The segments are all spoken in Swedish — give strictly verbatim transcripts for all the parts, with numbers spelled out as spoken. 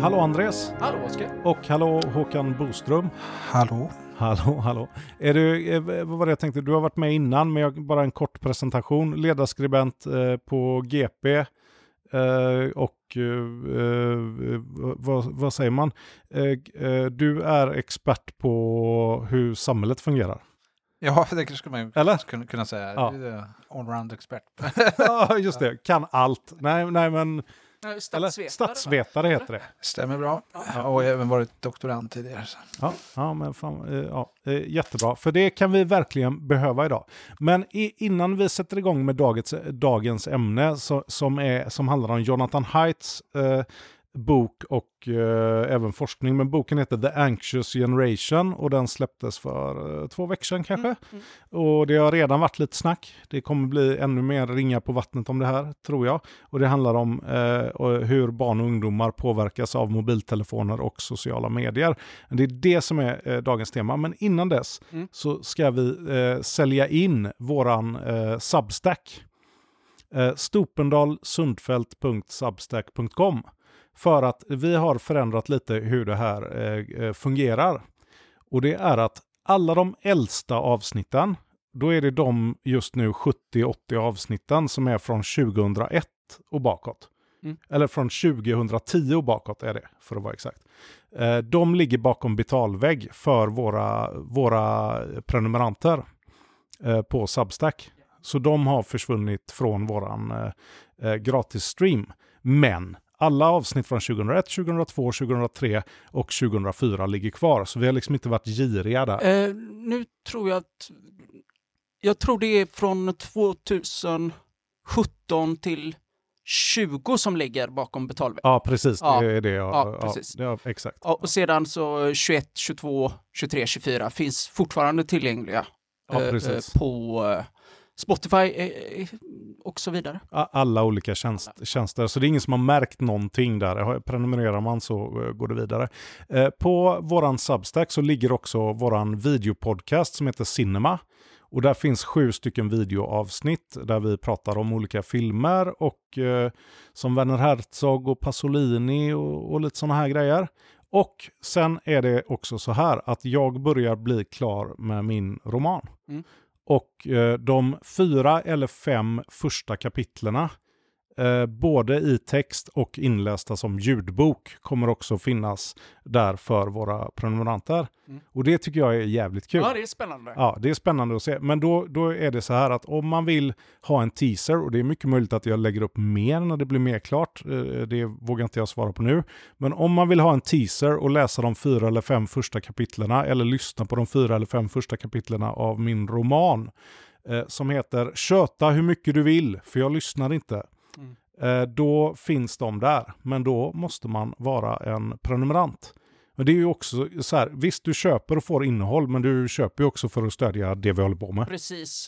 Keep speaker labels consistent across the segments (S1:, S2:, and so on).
S1: hallå Andres.
S2: Hallå Oskar.
S1: Och hallå Håkan Boström.
S3: Hallå.
S1: Hallå, hallå. Är du, vad var det jag tänkte? Du har varit med innan, men jag, bara en kort presentation. Ledarskribent eh, på G P. Eh, och eh, vad, vad säger man? Eh, eh, du är expert på hur samhället fungerar.
S3: Ja, det skulle man ju
S1: Eller?
S3: kunna, kunna säga.
S1: Ja.
S3: Allround expert.
S1: Ja, just det. Kan allt. Nej, nej men...
S2: Statsvetare,
S1: statsvetare heter det.
S3: Stämmer bra. Ja, och även varit doktorand tidigare. Så.
S1: Ja, ja, men fan, ja, jättebra. För det kan vi verkligen behöva idag. Men i, innan vi sätter igång med dagens, dagens ämne så, som, är, som handlar om Jonathan Haidts eh, bok och eh, även forskning. Men boken heter The Anxious Generation och den släpptes för eh, två veckor sedan kanske. Mm, mm. Och det har redan varit lite snack. Det kommer bli ännu mer ringa på vattnet om det här, tror jag. Och det handlar om eh, hur barn och ungdomar påverkas av mobiltelefoner och sociala medier. Det är det som är eh, dagens tema. Men innan dess mm. så ska vi eh, sälja in våran eh, Substack. Eh, stupendalsundfelt punkt substack punkt com. För att vi har förändrat lite hur det här eh, fungerar. Och det är att alla de äldsta avsnitten, då är det de just nu sjuttio åttio avsnitten som är från tjugohundraett och bakåt. Mm. Eller från tjugohundratio och bakåt är det, för att vara exakt. Eh, de ligger bakom betalvägg för våra, våra prenumeranter eh, på Substack. Så de har försvunnit från våran eh, gratis stream. Men alla avsnitt från tjugohundraett, tjugohundratvå, tjugohundratre och tjugohundrafyra ligger kvar. Så vi har liksom inte varit giriga där.
S2: Eh, nu tror jag att... Jag tror det är från tjugosjutton till tjugo som ligger bakom betalvägg.
S1: Ja, precis.
S2: Ja.
S1: Det är det. Ja,
S2: Ja, precis.
S1: Ja, det är, exakt.
S2: Ja, och sedan så tjugoett, tjugotvå, tjugotre, tjugofyra finns fortfarande tillgängliga
S1: ja,
S2: eh,
S1: precis.
S2: på... Eh, Spotify eh, och så vidare.
S1: Alla olika tjänst, tjänster. Så det är ingen som har märkt någonting där. Prenumererar man så går det vidare. Eh, på våran Substack så ligger också våran videopodcast som heter Cinema. Och där finns sju stycken videoavsnitt där vi pratar om olika filmer och eh, som Werner Herzog och Pasolini och, och lite sådana här grejer. Och sen är det också så här att jag börjar bli klar med min roman. Mm. Och eh, de fyra eller fem första kapitlerna, eh, både i text och inlästa som ljudbok, kommer också finnas där för våra prenumeranter. Mm. Och det tycker jag är jävligt kul.
S2: Ja, det är spännande.
S1: Ja, det är spännande att se. Men då, då är det så här att om man vill ha en teaser, och det är mycket möjligt att jag lägger upp mer när det blir mer klart, eh, det vågar inte jag svara på nu. Men om man vill ha en teaser och läsa de fyra eller fem första kapitlerna eller lyssna på de fyra eller fem första kapitlerna av min roman eh, som heter Köta hur mycket du vill, för jag lyssnar inte. Mm. Eh, då finns de där. Men då måste man vara en prenumerant. Men det är ju också så här, visst du köper och får innehåll, men du köper ju också för att stödja det vi håller på med.
S2: Precis.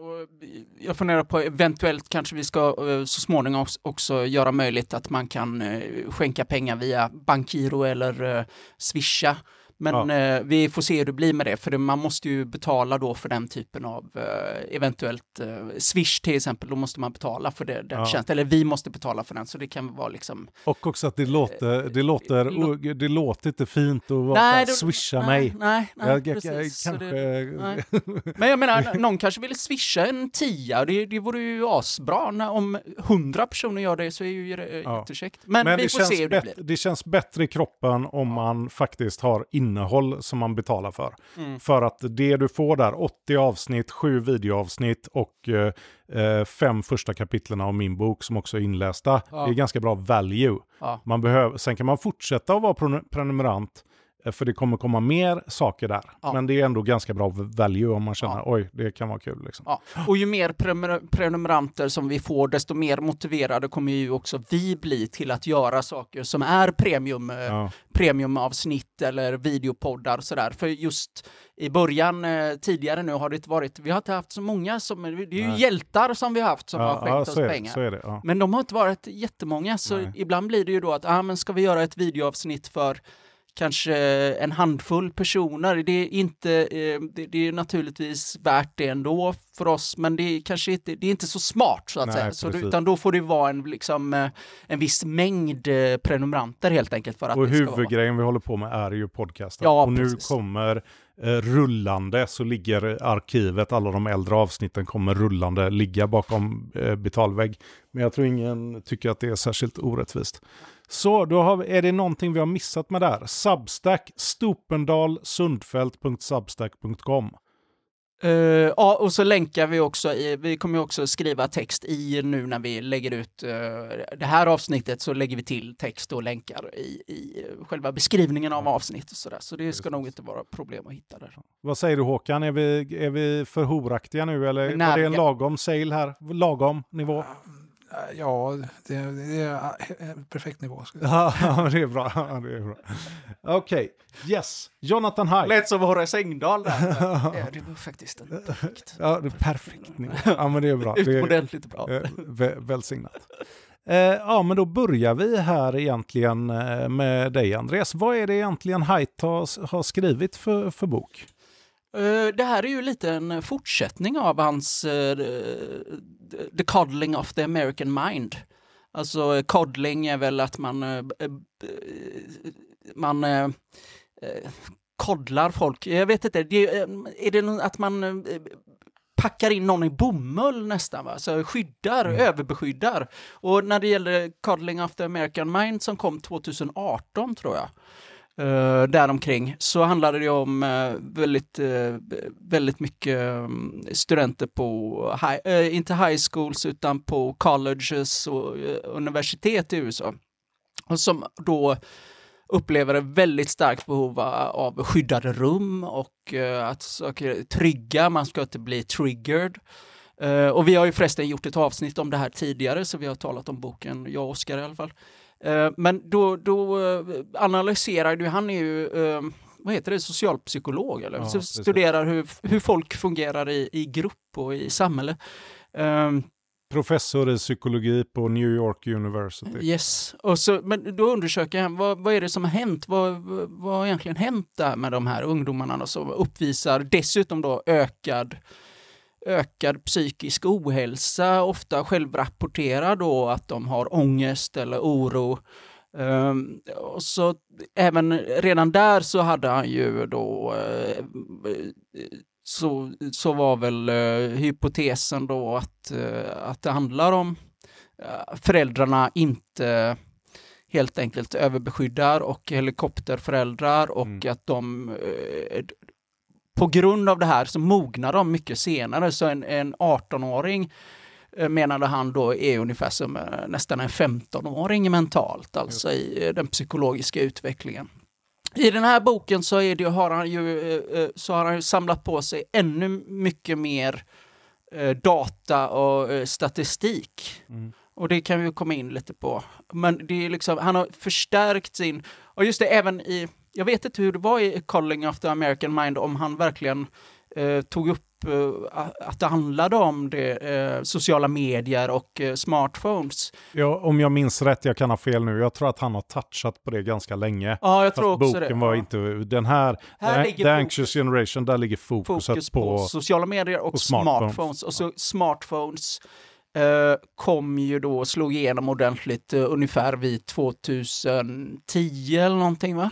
S2: Jag funderar på eventuellt kanske vi ska så småningom också göra möjligt att man kan skänka pengar via bankgiro eller swisha. Men ja. vi får se hur det blir med det, för man måste ju betala då för den typen av eventuellt Swish till exempel, då måste man betala för det, den ja. tjänst, eller vi måste betala för den, så det kan vara liksom...
S1: Och också att det låter, det låter, det, det låter inte fint att vara
S2: nej,
S1: så här, swisha
S2: nej,
S1: mig.
S2: Nej, nej,
S1: jag,
S2: precis.
S1: Jag, kanske...
S2: det, nej. Men jag menar, någon kanske vill swisha en tia, det, det vore ju asbra. När, om hundra personer gör det så är ju det ja. jättekäckt. Men, Men vi får se hur det blir.
S1: Det känns bättre i kroppen om man faktiskt har innehåll som man betalar för. Mm. För att det du får där, åttio avsnitt, sju videoavsnitt och eh, fem första kapitlerna av min bok som också är inlästa, ja. det är ganska bra value. Ja. Man behöver, sen kan man fortsätta att vara prenumerant, för det kommer komma mer saker där. Ja. Men det är ändå ganska bra value om man känner, ja. oj, det kan vara kul. Liksom.
S2: Ja. Och ju mer prenumer- prenumeranter som vi får, desto mer motiverade kommer ju också vi bli till att göra saker som är premium, ja. premiumavsnitt eller videopoddar och sådär. För just i början, eh, tidigare nu har det inte varit, vi har inte haft så många som, det är ju Nej. hjältar som vi har haft som
S1: ja,
S2: har skänkt
S1: ja,
S2: oss
S1: så är,
S2: pengar.
S1: Så är det, ja.
S2: Men de har inte varit jättemånga, så Nej. ibland blir det ju då att, ah, men ska vi göra ett videoavsnitt för kanske en handfull personer. Det är inte, eh, det, det är naturligtvis värt det ändå för oss, men det är kanske inte, det är inte så smart så att
S1: Nej,
S2: säga. Så,
S1: precis.
S2: utan då får det vara en, liksom, eh, en viss mängd eh, prenumeranter helt enkelt. För att
S1: Och
S2: det ska vara.
S1: huvudgrejen vi håller på med är ju podcasten.
S2: Ja,
S1: och nu
S2: precis.
S1: kommer eh, rullande så ligger arkivet, alla de äldre avsnitten kommer rullande ligga bakom eh, betalvägg. Men jag tror ingen tycker att det är särskilt orättvist. Så då har vi, är det någonting vi har missat med där? Substack, stupendalsundfält punkt substack punkt com.
S2: Uh, ja, och så länkar vi också, i, vi kommer ju också skriva text i nu när vi lägger ut uh, det här avsnittet, så lägger vi till text och länkar i, i själva beskrivningen av avsnittet och sådär. Så det ska nog inte vara problem att hitta där.
S1: Vad säger du Håkan? Är vi, är vi för horaktiga nu eller
S2: Nej,
S1: var det en lagom sale här? Lagom nivå?
S3: Ja, det, det är en perfekt nivå.
S1: Ja, det är bra. Ja, det är bra. Okej, okay. Yes. Jonathan Haidt.
S2: Lät som Horace Engdahl där. Ja, det var faktiskt en perfekt.
S1: Ja, det är perfekt nivå. Ja, men det är bra.
S2: Utomordentligt bra.
S1: Det är vä- välsignat. Eh, ja, men då börjar vi här egentligen eh, med dig, Andreas. Vad är det egentligen Haidt har, har skrivit för, för bok?
S2: Uh, det här är ju lite en fortsättning av hans uh, The Coddling of the American Mind. Alltså coddling är väl att man uh, uh, man uh, koddlar folk. Jag vet inte, det, är det att man uh, packar in någon i bomull nästan, va? Så skyddar, mm. överbeskyddar. Och när det gäller Coddling of the American Mind som kom tjugoarton tror jag, Uh, däromkring, så handlade det om uh, väldigt, uh, väldigt mycket um, studenter på, high, uh, inte high schools utan på colleges och uh, universitet i U S A. Och som då upplever ett väldigt starkt behov av skyddade rum och uh, att saker är trygga, man ska inte bli triggered. Uh, och vi har ju förresten gjort ett avsnitt om det här tidigare, så vi har talat om boken, jag och Oskar i alla fall. Uh, men då, då uh, analyserar du, han är ju, uh, vad heter det, socialpsykolog eller?
S1: Ja,
S2: så studerar hur, hur folk fungerar i, i grupp och i samhälle. Uh,
S1: Professor i psykologi på New York University.
S2: Yes, och så, men då undersöker han, vad, vad är det som har hänt? Vad, vad, vad har egentligen hänt där med de här ungdomarna som uppvisar dessutom då ökad ökad psykisk ohälsa, ofta självrapporterar då att de har ångest eller oro. Um, och så även redan där så hade han ju då uh, så, så var väl uh, hypotesen då att, uh, att det handlar om uh, föräldrarna inte helt enkelt överbeskyddar och helikopterföräldrar och mm. att de uh, på grund av det här så mognar de mycket senare. Så en, en arton-åring eh, menade han då är ungefär som eh, nästan en femton-åring mentalt, alltså i eh, den psykologiska utvecklingen. I den här boken så, är det, har, han ju, eh, så har han ju samlat på sig ännu mycket mer eh, data och eh, statistik. Mm. Och det kan vi komma in lite på. Men det är liksom, han har förstärkt sin, och just det även i, jag vet inte hur det var i Coddling of the American Mind, om han verkligen eh, tog upp eh, att det handlade om det, eh, sociala medier och eh, smartphones.
S1: Ja, om jag minns rätt, jag kan ha fel nu. Jag tror att han har touchat på det ganska länge.
S2: Ja, jag tror också
S1: boken
S2: det.
S1: var
S2: ja.
S1: inte, den här,
S2: här
S1: The, The Anxious Generation, där ligger fokuset
S2: fokus på, på sociala medier och, och smartphones. smartphones. Och så ja. smartphones Uh, kom ju då och slog igenom ordentligt uh, ungefär vid tjugohundratio eller någonting, va?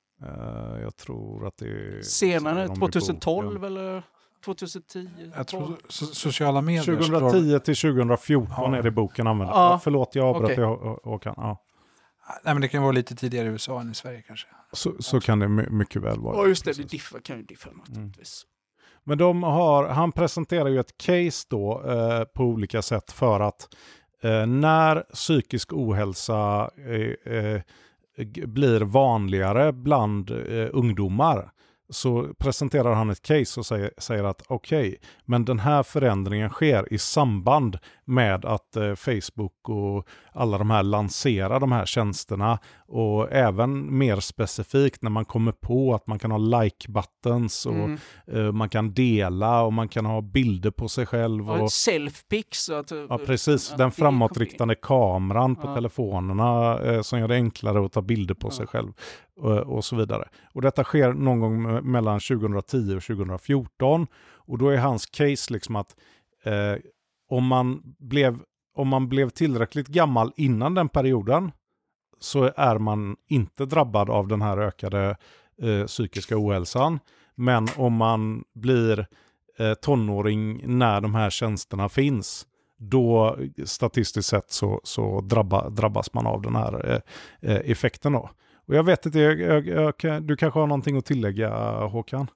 S1: Uh, jag tror att det är...
S2: Senare, tjugotolv ja. Eller tjugotio?
S3: Jag tror so- sociala medier...
S1: tjugotio till tjugofjorton ja. Är det boken använder.
S2: Ja.
S1: Ja, förlåt, jag avbröt
S2: okay.
S1: jag, Håkan. Ja.
S3: Nej, men det kan vara lite tidigare i U S A än i Sverige kanske.
S1: Så, så kan det my- mycket väl vara.
S2: Ja, just det. Det differ, kan ju diffa naturligtvis. Mm.
S1: Men de har, han presenterar ju ett case då eh, på olika sätt för att eh, när psykisk ohälsa eh, eh, blir vanligare bland eh, ungdomar, så presenterar han ett case och säger, säger att okej, okay, men den här förändringen sker i samband med att eh, Facebook och alla de här lanserar de här tjänsterna, och även mer specifikt när man kommer på att man kan ha like-buttons och mm. eh, man kan dela och man kan ha bilder på sig själv. Och,
S2: och self-pics. Att,
S1: ja, precis. Den framåtriktande kameran på ja. telefonerna eh, som gör det enklare att ta bilder på ja. sig själv. och, och så vidare. Och detta sker någon gång mellan tjugohundratio och tjugohundrafjorton. Och då är hans case liksom att eh, om, man blev, om man blev tillräckligt gammal innan den perioden så är man inte drabbad av den här ökade eh, psykiska ohälsan. Men om man blir eh, tonåring när de här tjänsterna finns, då statistiskt sett så, så drabba, drabbas man av den här eh, effekten då. Och jag vet inte, jag, jag, jag, du kanske har någonting att tillägga, Håkan?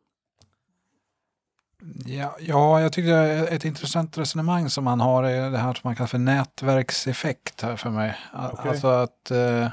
S3: Ja, ja, jag tycker det är ett intressant resonemang som man har, är det här som man kallar för nätverkseffekt här för mig.
S1: Okay.
S3: Alltså att eh,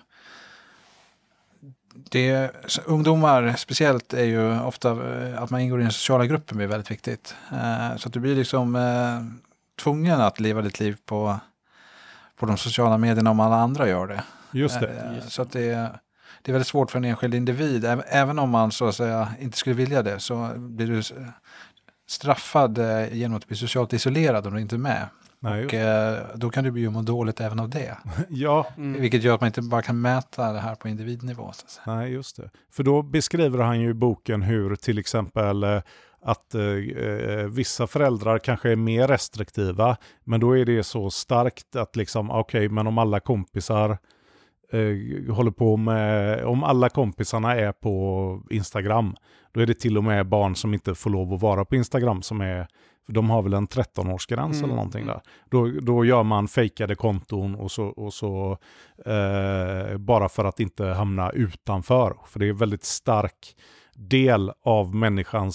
S3: det, ungdomar speciellt är ju ofta att man ingår i den sociala gruppen blir väldigt viktigt. Eh, så att du blir liksom eh, tvungen att leva ditt liv på, på de sociala medierna om alla andra gör det.
S1: Just det.
S3: Eh, så att det är, det är väldigt svårt för en enskild individ. Även om man så att säga inte skulle vilja det så blir du straffad genom att bli socialt isolerad om du inte är med.
S1: Nej,
S3: och eh, då kan du bli må dåligt även av det.
S1: Ja.
S3: Mm. Vilket gör att man inte bara kan mäta det här på individnivå. Så att säga.
S1: Nej, just det. För då beskriver han ju i boken hur till exempel eh, att eh, vissa föräldrar kanske är mer restriktiva, men då är det så starkt att liksom, okej, okay, men om alla kompisar eh, håller på med, om alla kompisarna är på Instagram, då är det till och med barn som inte får lov att vara på Instagram som är, för de har väl en tretton-årsgräns mm. eller någonting där. Då, då gör man fejkade konton och så, och så eh, bara för att inte hamna utanför. För det är en väldigt stark del av människans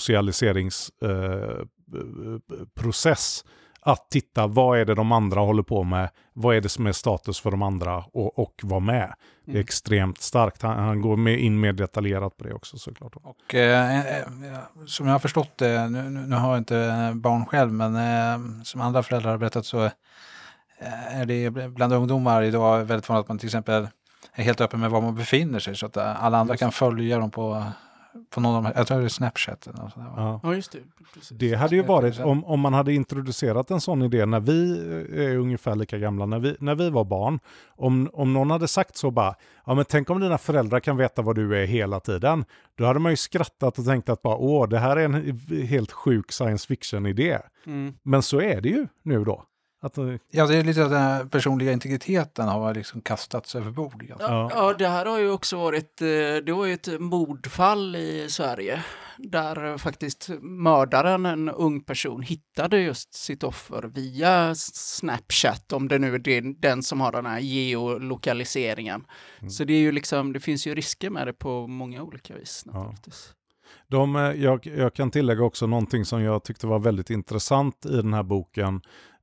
S1: socialiseringsprocess eh, att titta, vad är det de andra håller på med, vad är det som är status för de andra och, och vara med. Mm. Det är extremt starkt. Han, han går med in mer detaljerat på det också såklart.
S3: Och eh, eh, som jag har förstått det, nu, nu har jag inte barn själv, men eh, som andra föräldrar har berättat så eh, är det bland ungdomar idag väldigt vanligt att man till exempel är helt öppen med var man befinner sig så att alla andra kan följa dem på på någon av de här, jag tror det är Snapchat.
S1: Ja.
S2: ja, just det. Precis.
S1: Det hade ju varit, om, om man hade introducerat en sån idé när vi är ungefär lika gamla, när vi, när vi var barn, om, om någon hade sagt så bara, ja men tänk om dina föräldrar kan veta vad du är hela tiden, då hade man ju skrattat och tänkt att bara, åh, det här är en helt sjuk science fiction-idé. Mm. Men så är det ju nu då. Att,
S3: ja, det är lite att den här personliga integriteten har liksom kastats över bord.
S2: Ja, ja, det här har ju också varit, det var ju ett mordfall i Sverige där faktiskt mördaren, en ung person, hittade just sitt offer via Snapchat, om det nu är den som har den här geolokaliseringen. Mm. Så det är ju liksom, det finns ju risker med det på många olika vis naturligtvis.
S1: Ja. De, jag, jag kan tillägga också någonting som jag tyckte var väldigt intressant i den här boken.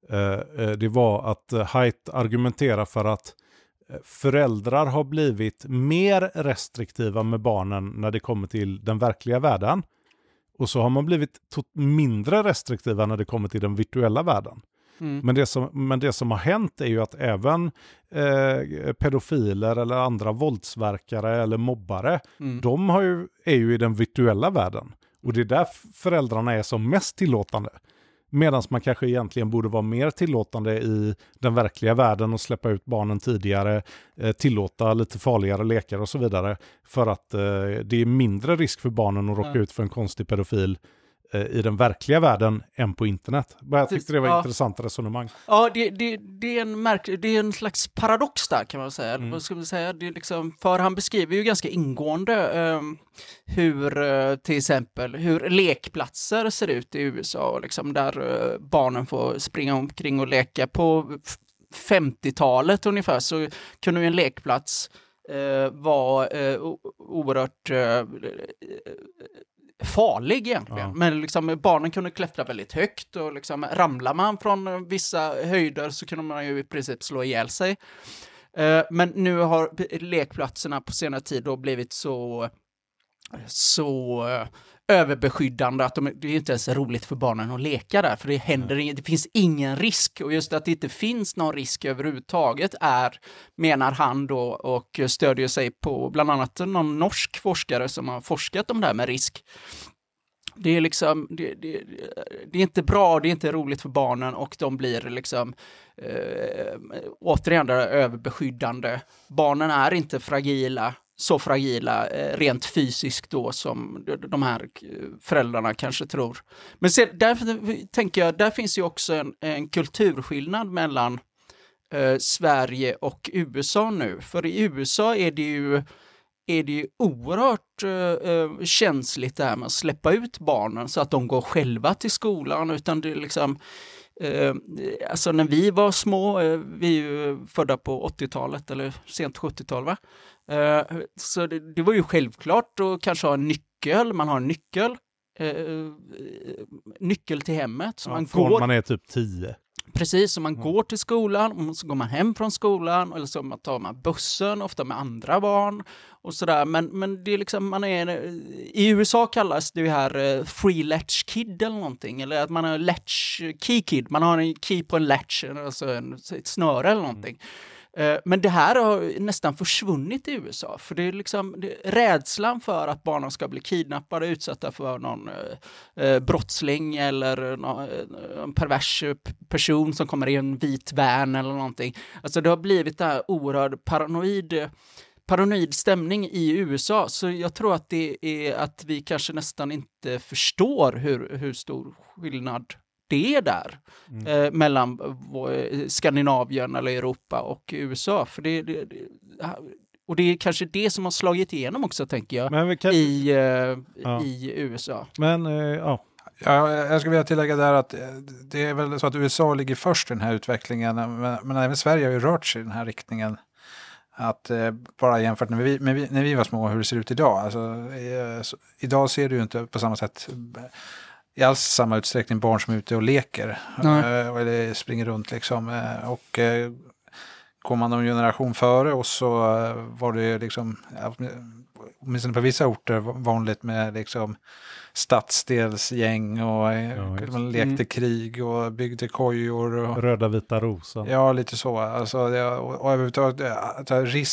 S1: Det var att Haidt argumenterar för att föräldrar har blivit mer restriktiva med barnen när det kommer till den verkliga världen. Och så har man blivit mindre restriktiva när det kommer till den virtuella världen. Mm. Men, det som, men det som har hänt är ju att även eh, pedofiler eller andra våldsverkare eller mobbare, mm. de har ju, är ju i den virtuella världen. Och det är där föräldrarna är som mest tillåtande. Medan man kanske egentligen borde vara mer tillåtande i den verkliga världen och släppa ut barnen tidigare, eh, tillåta lite farligare lekar och så vidare. För att eh, det är mindre risk för barnen att råka ja. ut för en konstig pedofil eh, i den verkliga världen än på internet. Jag tyckte det var ett ja. intressant resonemang.
S2: Ja, det, det, det, är en märk- det är en slags paradox där kan man säga. Mm. Vad ska man säga? Det är liksom, för han beskriver ju ganska ingående eh, hur eh, till exempel hur lekplatser ser ut i U S A. Liksom, där eh, barnen får springa omkring och leka. På femtiotalet ungefär så kunde ju en lekplats eh, vara eh, oerhört eh, farlig egentligen. Ja. Men liksom, barnen kunde klättra väldigt högt och liksom, ramlar man från vissa höjder så kunde man ju i princip slå ihjäl sig. Uh, men nu har lekplatserna på senare tid då blivit så så uh, överbeskyddande att de, det är inte ens roligt för barnen att leka där, för det händer mm. inget, det finns ingen risk, och just att det inte finns någon risk överhuvudtaget är, menar han då, och stödjer sig på bland annat någon norsk forskare som har forskat om det här med risk. Det är liksom, det, det, det är inte bra, det är inte roligt för barnen, och de blir liksom eh, återigen där överbeskyddande. Barnen är inte fragila så fragila eh, rent fysiskt då som de här föräldrarna kanske tror. Men sen, därför tänker jag, där finns ju också en, en kulturskillnad mellan eh, Sverige och U S A nu. För i U S A är det ju, är det ju oerhört eh, känsligt det här med att släppa ut barnen så att de går själva till skolan, utan det är liksom Uh, alltså när vi var små, uh, vi är ju födda på åttiotalet eller sent sjuttiotal va? Uh, så det, det var ju självklart att kanske ha en nyckel, man har en nyckel, uh, nyckel till hemmet. Så
S1: ja,
S2: man,
S1: går,
S2: går,
S1: man är typ tio.
S2: Precis, så man mm. går till skolan och så går man hem från skolan eller så tar man bussen, ofta med andra barn och sådär. Men, men det är liksom, man är, i U S A kallas det här uh, free latch kid eller någonting, eller att man har latch key kid, man har en key på en latch, alltså en, ett snöre eller någonting. Mm. Uh, men det här har nästan försvunnit i U S A, för det är liksom det, rädslan för att barnen ska bli kidnappade, utsatta för någon uh, uh, brottsling eller någon, uh, en pervers person som kommer i en vit van eller någonting. Alltså det har blivit det här oerhörd paranoid paranoid stämning i U S A, så jag tror att det är att vi kanske nästan inte förstår hur, hur stor skillnad det är där mm. eh, mellan eh, Skandinavien eller Europa och U S A. För det, det, det, och det är kanske det som har slagit igenom också, tänker jag, kan... i, eh, ja. i U S A.
S1: Men, eh, ja.
S3: Ja, jag skulle vilja tillägga där att det är väl så att U S A ligger först i den här utvecklingen, men, men även Sverige har ju rört sig i den här riktningen. Att eh, bara jämfört med vi, med vi, när vi var små, hur det ser ut idag. Alltså, eh, så, idag ser du ju inte på samma sätt i alls samma utsträckning barn som är ute och leker. Eh, eller springer runt liksom. Eh, och eh, kom man någon generation före oss så eh, var det liksom, åtminstone på vissa orter, vanligt med liksom stadsdelsgäng och ja, man lekte mm. krig och byggde kojor. Och,
S1: röda vita rosa.
S3: Ja, lite så. Alltså, det, och, och överhuvudtaget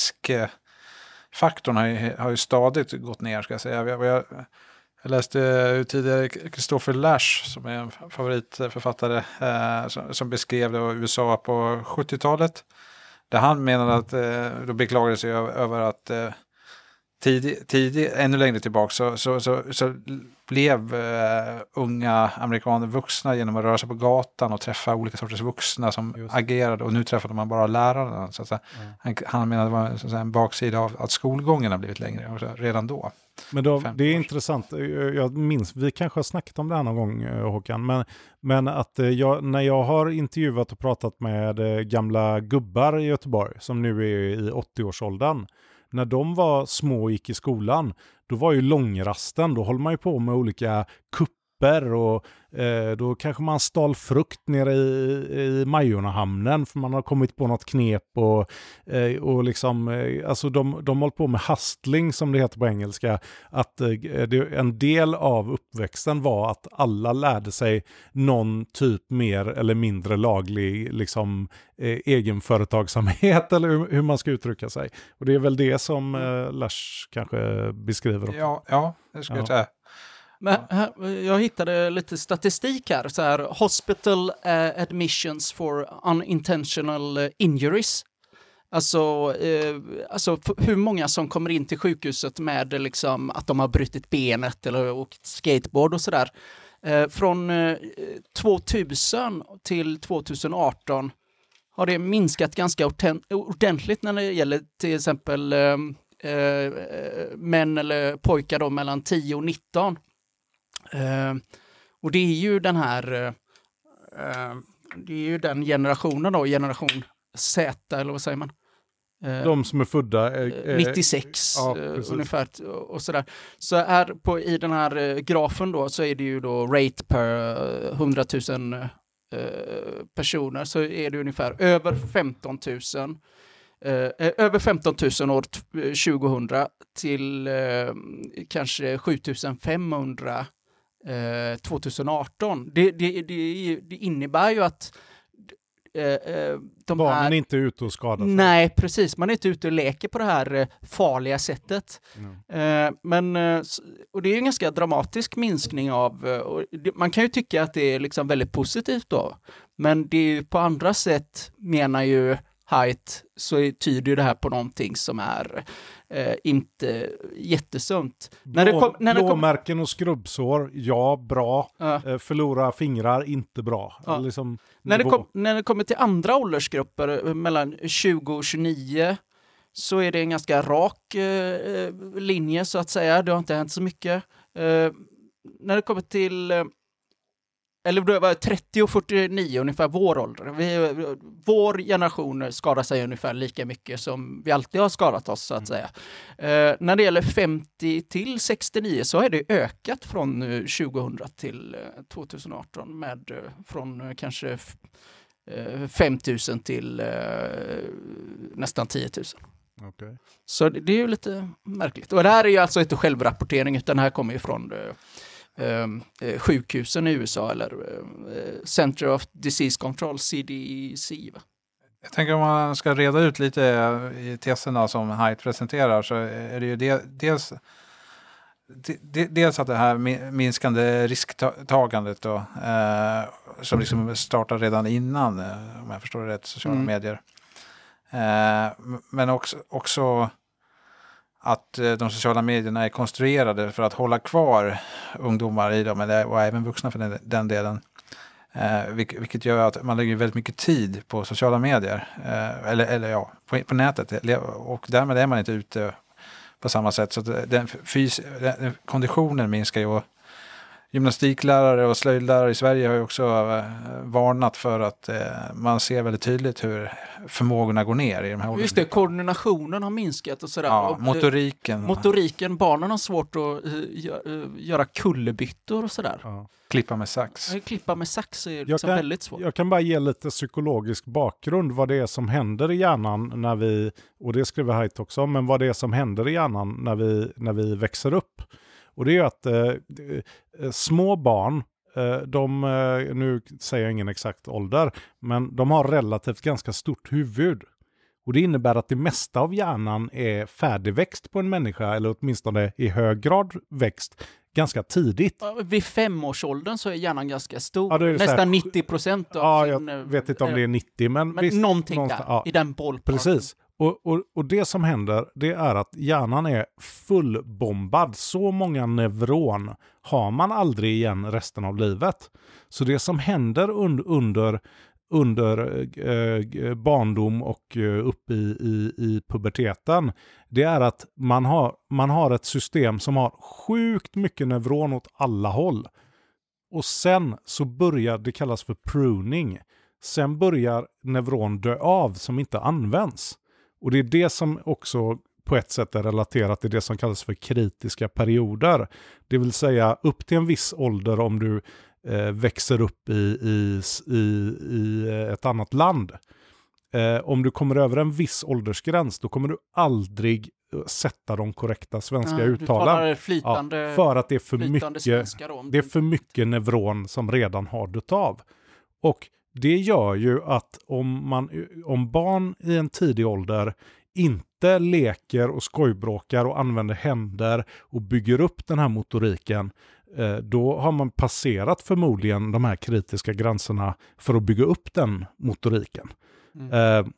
S3: riskfaktorn har ju, har ju stadigt gått ner, ska jag säga. Jag, jag, jag läste tidigare Christopher Lasch, som är en favoritförfattare, eh, som, som beskrev det U S A på sjuttiotalet. Där han menade att, eh, då beklagade sig över, över att eh, Tidigt, tidigt, ännu längre tillbaka så, så, så, så blev uh, unga amerikaner vuxna genom att röra sig på gatan och träffa olika sorters vuxna som Just. agerade, och nu träffade man bara lärarna. Så att säga. Mm. Han, han menade det var så att säga, en baksida av att skolgången har blivit längre redan då.
S1: Men då, det är intressant, jag minns, vi kanske har snackat om det här någon gång, Håkan, men, men att jag, när jag har intervjuat och pratat med gamla gubbar i Göteborg som nu är i åttio-årsåldern, när de var små och gick i skolan, då var ju långrasten, då håller man ju på med olika kupper och eh, då kanske man stal frukt nere i, i Majornahamnen för man har kommit på något knep och, eh, och liksom, eh, alltså de, de håller på med hustling som det heter på engelska, att eh, det, en del av uppväxten var att alla lärde sig någon typ mer eller mindre laglig liksom eh, egenföretagsamhet eller hur, hur man ska uttrycka sig. Och det är väl det som eh, Lars kanske beskriver också.
S3: Ja, ja det skulle jag säga.
S2: Men här, jag hittade lite statistik här, så här hospital uh, admissions for unintentional uh, injuries. Alltså, uh, alltså f- hur många som kommer in till sjukhuset med liksom, att de har brutit benet eller åkt skateboard och sådär. Uh, från uh, tvåtusen till tjugoarton har det minskat ganska ordentligt när det gäller till exempel uh, uh, män eller pojkar då, mellan tio och nitton. Uh, och det är ju den här uh, uh, det är ju den generationen då, generation Z eller vad säger man? Uh,
S1: De som är födda uh,
S2: nittiosex ja, uh, ungefär och sådär. Så här på i den här uh, grafen då så är det ju då rate per uh, hundratusen uh, personer, så är det ungefär över femton tusen uh, över femton tusen år tjugohundra till uh, kanske sjutusen femhundra Eh, tjugoarton. Det, det, det, det innebär ju att eh, de
S1: barnen
S2: här...
S1: är inte ute och skadar sig.
S2: Nej, precis. Man är inte ute och leker på det här eh, farliga sättet. Mm. Eh, men, eh, och det är en ganska dramatisk minskning av... Eh, och det, man kan ju tycka att det är liksom väldigt positivt då. Men det är ju på andra sätt, menar ju Haidt, så tyder ju det här på någonting som är eh, inte jättesunt.
S1: Blå,
S2: när det kom, när det kom,
S1: blåmärken och skrubbsår, ja, bra.
S2: ja.
S1: Eh, förlora fingrar, inte bra.
S2: Ja.
S1: Liksom,
S2: när, det kom, när det kommer till andra åldersgrupper, mellan tjugo och tjugonio, så är det en ganska rak eh, linje så att säga. Det har inte hänt så mycket. Eh, när det kommer till... Eh, eller det var trettio och fyrtionio, ungefär vår ålder. Vi, vår generation skadar sig ungefär lika mycket som vi alltid har skadat oss, så att säga. Eh, när det gäller femtio till sextionio så har det ökat från eh, tjugohundra till eh, tjugoarton med eh, från eh, kanske f- eh, fem tusen till eh, nästan tio tusen.
S1: Okay.
S2: Så det, det är ju lite märkligt. Och det här är ju alltså inte självrapportering, utan det här kommer ju från eh, Um, eh, sjukhusen i U S A, eller uh, Center of Disease Control, C D C. Va?
S3: Jag tänker om man ska reda ut lite i teserna som Haidt presenterar, så är det ju det, dels, de, dels att det här minskande risktagandet då, eh, som liksom startar redan innan, eh, om jag förstår det rätt, sociala mm. medier. Eh, men också, också att de sociala medierna är konstruerade för att hålla kvar ungdomar i dem, eller, och även vuxna för den, den delen. Eh, vilket, vilket gör att man lägger väldigt mycket tid på sociala medier, eh, eller, eller ja, på, på nätet, och därmed är man inte ute på samma sätt. Så att den, fys, den konditionen minskar ju. Gymnastiklärare och slöjdlärare i Sverige har ju också eh, varnat för att eh, man ser väldigt tydligt hur förmågorna går ner i de här.
S2: Just det, koordinationen har minskat och sådär.
S3: Ja,
S2: och,
S3: motoriken.
S2: Motoriken, barnen har svårt att uh, göra kullerbyttor och sådär.
S1: Ja.
S3: Klippa med sax.
S2: Klippa med sax är liksom
S1: kan,
S2: väldigt svårt.
S1: Jag kan bara ge lite psykologisk bakgrund vad det är som händer i hjärnan när vi, och det skriver Haidt också, men vad det är som händer i hjärnan när vi, när vi växer upp. Och det är ju att eh, små barn, eh, de, eh, nu säger jag ingen exakt ålder, men de har relativt ganska stort huvud. Och det innebär att det mesta av hjärnan är färdigväxt på en människa, eller åtminstone i hög grad växt ganska tidigt.
S2: Vid femårsåldern så är hjärnan ganska stor.
S1: Ja,
S2: nästan
S1: här,
S2: nittio procent.
S1: Ja, jag vet inte om det är nittio, men,
S2: men
S1: visst,
S2: någonting där, ja, i den bollparken.
S1: Precis. Och, och, och det som händer, det är att hjärnan är fullbombad. Så många neuron har man aldrig igen resten av livet. Så det som händer un, under, under eh, barndom och eh, upp i, i, i puberteten, det är att man har, man har ett system som har sjukt mycket neuron åt alla håll. Och sen så börjar det kallas för pruning. Sen börjar neuron dö av som inte används. Och det är det som också på ett sätt är relaterat till det som kallas för kritiska perioder. Det vill säga upp till en viss ålder, om du eh, växer upp i, i, i, i ett annat land. Eh, om du kommer över en viss åldersgräns, då kommer du aldrig sätta de korrekta svenska ja, uttalen.
S2: Flytande,
S1: ja, för att det är för mycket,
S2: då,
S1: det är för mycket neuron som redan har dött av. Och det gör ju att om, man, om barn i en tidig ålder inte leker och skojbråkar och använder händer och bygger upp den här motoriken, eh, då har man passerat förmodligen de här kritiska gränserna för att bygga upp den motoriken. Mm. Eh,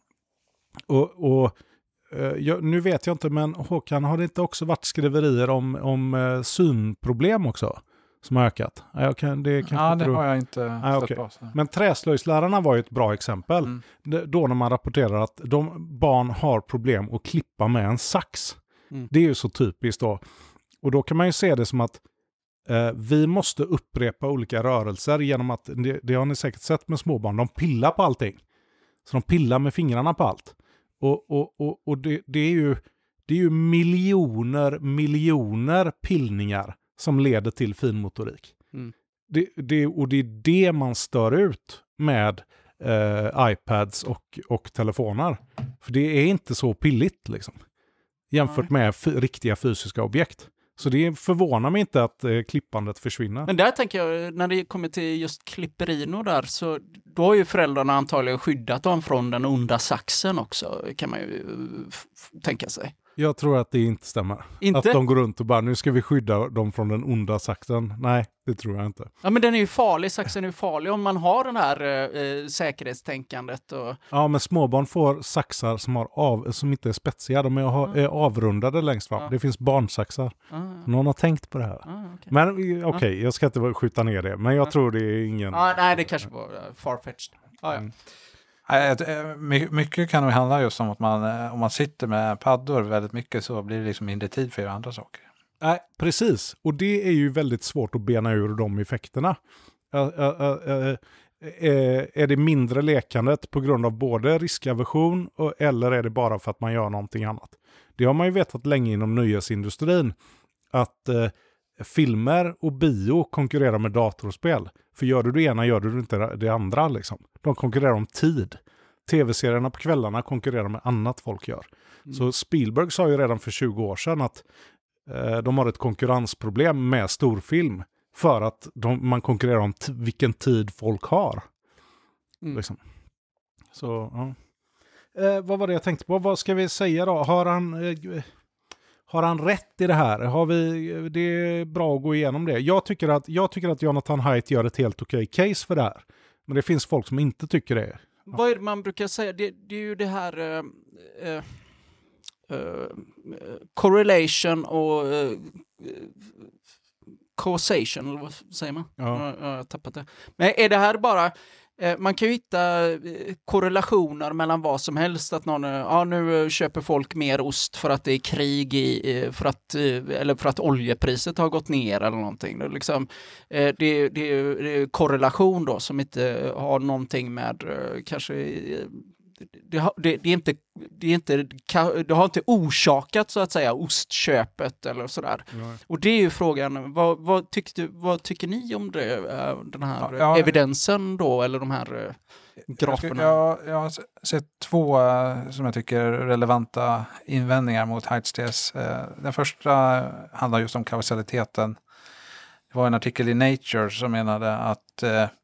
S1: och, och eh, jag, nu vet jag inte, men Håkan, har det inte också varit skriverier om, om eh, synproblem också? Som har ökat. Jag kan, det kan
S3: ja, det
S1: tro.
S3: har jag inte
S1: ah,
S3: stött
S1: okay.
S3: på.
S1: Men träslöjdslärarna var ju ett bra exempel. Mm. Då när man rapporterar att de barn har problem att klippa med en sax. Mm. Det är ju så typiskt då. Och då kan man ju se det som att eh, vi måste upprepa olika rörelser genom att, det, det har ni säkert sett med småbarn, de pillar på allting. Så de pillar med fingrarna på allt. Och, och, och, och det, det, är ju, det är ju miljoner, miljoner pillningar som leder till finmotorik. Mm. Det, det, och det är det man stör ut med eh, iPads och, och telefoner. För det är inte så pilligt liksom. Jämfört med f- riktiga fysiska objekt. Så det förvånar mig inte att eh, klippandet försvinner.
S2: Men där tänker jag, när det kommer till just klipperino där, så då har ju föräldrarna antagligen skyddat dem från den onda saxen också, kan man ju f- f- tänka sig.
S1: Jag tror att det inte stämmer.
S2: Inte?
S1: Att de går runt och bara, nu ska vi skydda dem från den onda saxen. Nej, det tror jag inte.
S2: Ja, men den är ju farlig. Saxen är ju farlig om man har den här eh, säkerhetstänkandet. Och...
S1: Ja, men småbarn får saxar som, har av, som inte är spetsiga. De är, mm. är avrundade längst fram. Ja. Det finns barnsaxar. Mm. Någon har tänkt på det här. Mm, okay. Men okej, okay, mm. jag ska inte skjuta ner det. Men jag mm. tror det är ingen...
S2: Ja, nej, det kanske var uh, farfetched. Ah, ja.
S1: Mm.
S3: Mycket kan nog handla just om att man, om man sitter med paddor väldigt mycket så blir det liksom mindre tid för andra saker.
S1: Nej, precis. Och det är ju väldigt svårt att bena ur de effekterna. Äh, äh, äh, äh, är det mindre lekandet på grund av både riskaversion och, eller är det bara för att man gör någonting annat? Det har man ju vetat länge inom nöjesindustrin att äh, filmer och bio konkurrerar med datorspel. För gör du det ena gör du inte det andra. Liksom. De konkurrerar om tid. Tv-serierna på kvällarna konkurrerar med annat folk gör. Mm. Så Spielberg sa ju redan för tjugo år sedan att eh, de har ett konkurrensproblem med storfilm. För att de, man konkurrerar om t- vilken tid folk har. Mm. Liksom. Så, ja. Eh, vad var det jag tänkte på? Vad ska vi säga då? Har han... Eh, Har han rätt i det här? Har vi, det är bra att gå igenom det. Jag tycker att, jag tycker att Jonathan Haidt gör ett helt okej case för det här. Men det finns folk som inte tycker det. Ja.
S2: Vad är det man brukar säga? Det, det är ju det här uh, uh, uh, correlation och uh, causation, eller vad säger man?
S1: Ja.
S2: Jag, jag har tappat det. Men är det här bara... Man kan ju hitta korrelationer mellan vad som helst. Att någon, ja, nu köper folk mer ost för att det är krig i, för att, eller för att oljepriset har gått ner eller någonting. Det, liksom, det, det, det är korrelation då som inte har någonting med kanske... Det har, det, det, är inte, det, är inte, det har inte orsakat så att säga ostköpet eller sådär. Nej. Och det är ju frågan, vad, vad, tyckte, vad tycker ni om det, den här ja, evidensen då, eller de här graferna?
S3: Jag, jag har sett två som jag tycker relevanta invändningar mot Haidts tes. Den första handlar just om kausaliteten. Det var en artikel i Nature som menade att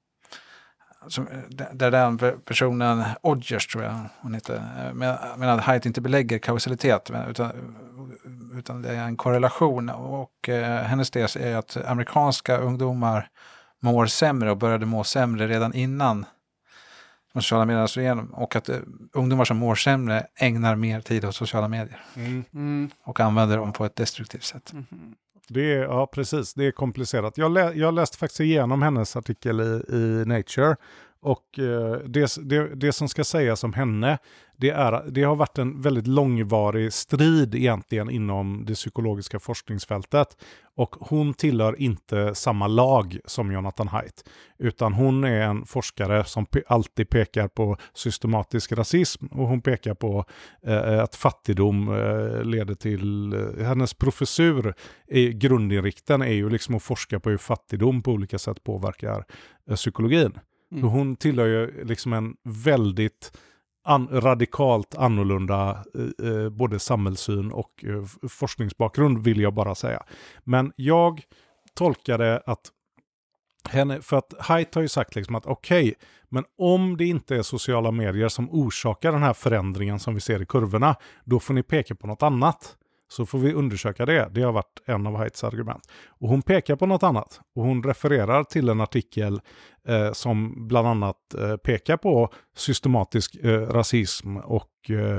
S3: Som, där den personen, Odgers tror jag hon heter, men att Haidt inte belägger kausalitet utan, utan det är en korrelation och eh, hennes tes är att amerikanska ungdomar mår sämre och började må sämre redan innan de sociala medierna slår igenom och att eh, ungdomar som mår sämre ägnar mer tid åt sociala medier
S1: mm. Mm.
S3: och använder dem på ett destruktivt sätt.
S2: Mm.
S1: Det är, ja, precis. Det är komplicerat. Jag, lä, jag läste faktiskt igenom hennes artikel i, i Nature. Och eh, det, det, det som ska sägas om henne, det, är, det har varit en väldigt långvarig strid egentligen inom det psykologiska forskningsfältet. Och hon tillhör inte samma lag som Jonathan Haidt. Utan hon är en forskare som pe- alltid pekar på systematisk rasism. Och hon pekar på eh, att fattigdom eh, leder till... Eh, hennes professur, är, grundinriktningen är ju liksom att forska på hur fattigdom på olika sätt påverkar eh, psykologin. Mm. Hon tillhör ju liksom en väldigt an- radikalt annorlunda eh, både samhällssyn och eh, forskningsbakgrund vill jag bara säga. Men jag tolkade att henne, för att Haidt har ju sagt liksom att okej, okay, men om det inte är sociala medier som orsakar den här förändringen som vi ser i kurvorna, då får ni peka på något annat. Så får vi undersöka det. Det har varit en av Haidts argument. Och hon pekar på något annat. Och hon refererar till en artikel eh, som bland annat eh, pekar på systematisk eh, rasism och eh,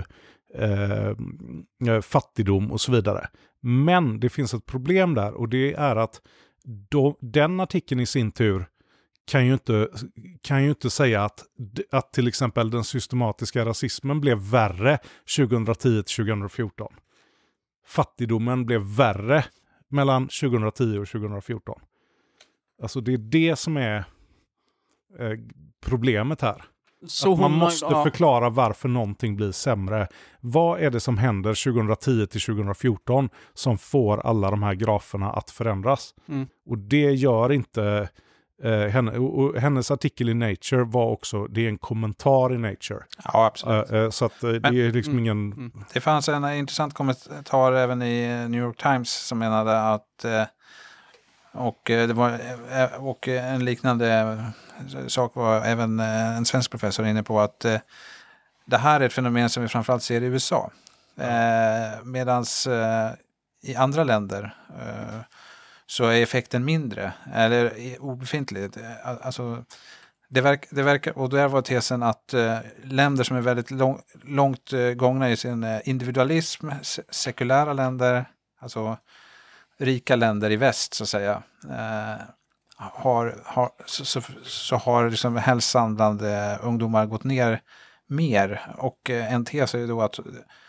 S1: eh, fattigdom och så vidare. Men det finns ett problem där och det är att då, den artikeln i sin tur kan ju inte, kan ju inte säga att, att till exempel den systematiska rasismen blev värre tjugohundratio till tjugohundrafjorton. Fattigdomen blev värre mellan tjugohundratio och tjugohundrafjorton. Alltså det är det som är eh, problemet här. Så att man hon, måste ja. förklara varför någonting blir sämre. Vad är det som händer tjugohundratio till tjugohundrafjorton som får alla de här graferna att förändras? Mm. Och det gör inte... Uh, henne, och hennes artikel i Nature var också, det är en kommentar i Nature.
S3: Ja, absolut.
S1: Uh, uh, så att uh, Men, det är liksom mm, ingen... Mm.
S3: Det fanns en intressant kommentar även i New York Times som menade att uh, och, uh, det var, uh, och en liknande sak var även uh, en svensk professor inne på att uh, det här är ett fenomen som vi framförallt ser i U S A. Eh, medans eh, i andra länder eh, så är effekten mindre eller obefintlig. Alltså, det, verk, det verkar, och där var tesen att eh, länder som är väldigt lång, långt eh, gångna i sin eh, individualism, sekulära länder, alltså rika länder i väst så att säga, eh, har, har, så, så, så har liksom hälsan bland eh, ungdomar gått ner mer. Och eh, en tes är ju då att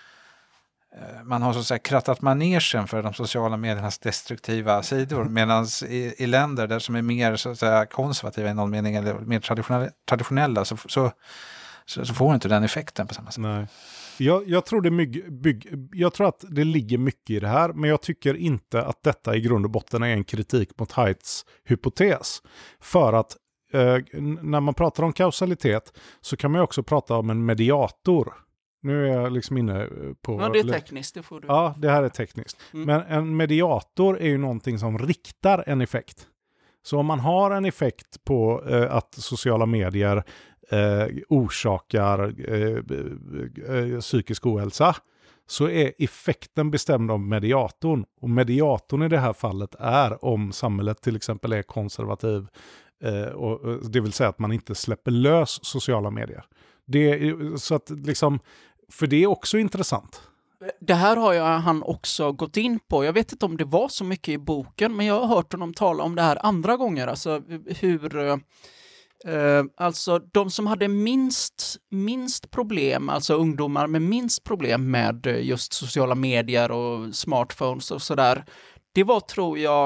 S3: eh, man har så att säga krattat manegen för de sociala mediernas destruktiva sidor, medan i, i länder där som är mer så att säga konservativa i någon mening eller mer traditionella, traditionella så, så, så, så får inte den effekten på samma sätt.
S1: Nej. Jag, jag, tror det myg, bygg, jag tror att det ligger mycket i det här, men jag tycker inte att detta i grund och botten är en kritik mot Haidts hypotes. För att eh, när man pratar om kausalitet så kan man ju också prata om en mediator. Nu är jag liksom inne på...
S2: Ja, det är tekniskt, det får du.
S1: Ja, det här är tekniskt. Mm. Men en mediator är ju någonting som riktar en effekt. Så om man har en effekt på eh, att sociala medier Eh, orsakar eh, eh, psykisk ohälsa, så är effekten bestämd av mediatorn. Och mediatorn i det här fallet är om samhället till exempel är konservativ, eh, och, det vill säga att man inte släpper lös sociala medier. Det, så att liksom, för det är också intressant.
S2: Det här har jag, han också gått in på. Jag vet inte om det var så mycket i boken, men jag har hört honom tala om det här andra gånger. Alltså hur... Uh, alltså de som hade minst, minst problem, alltså ungdomar med minst problem med just sociala medier och smartphones och sådär, det var, tror jag,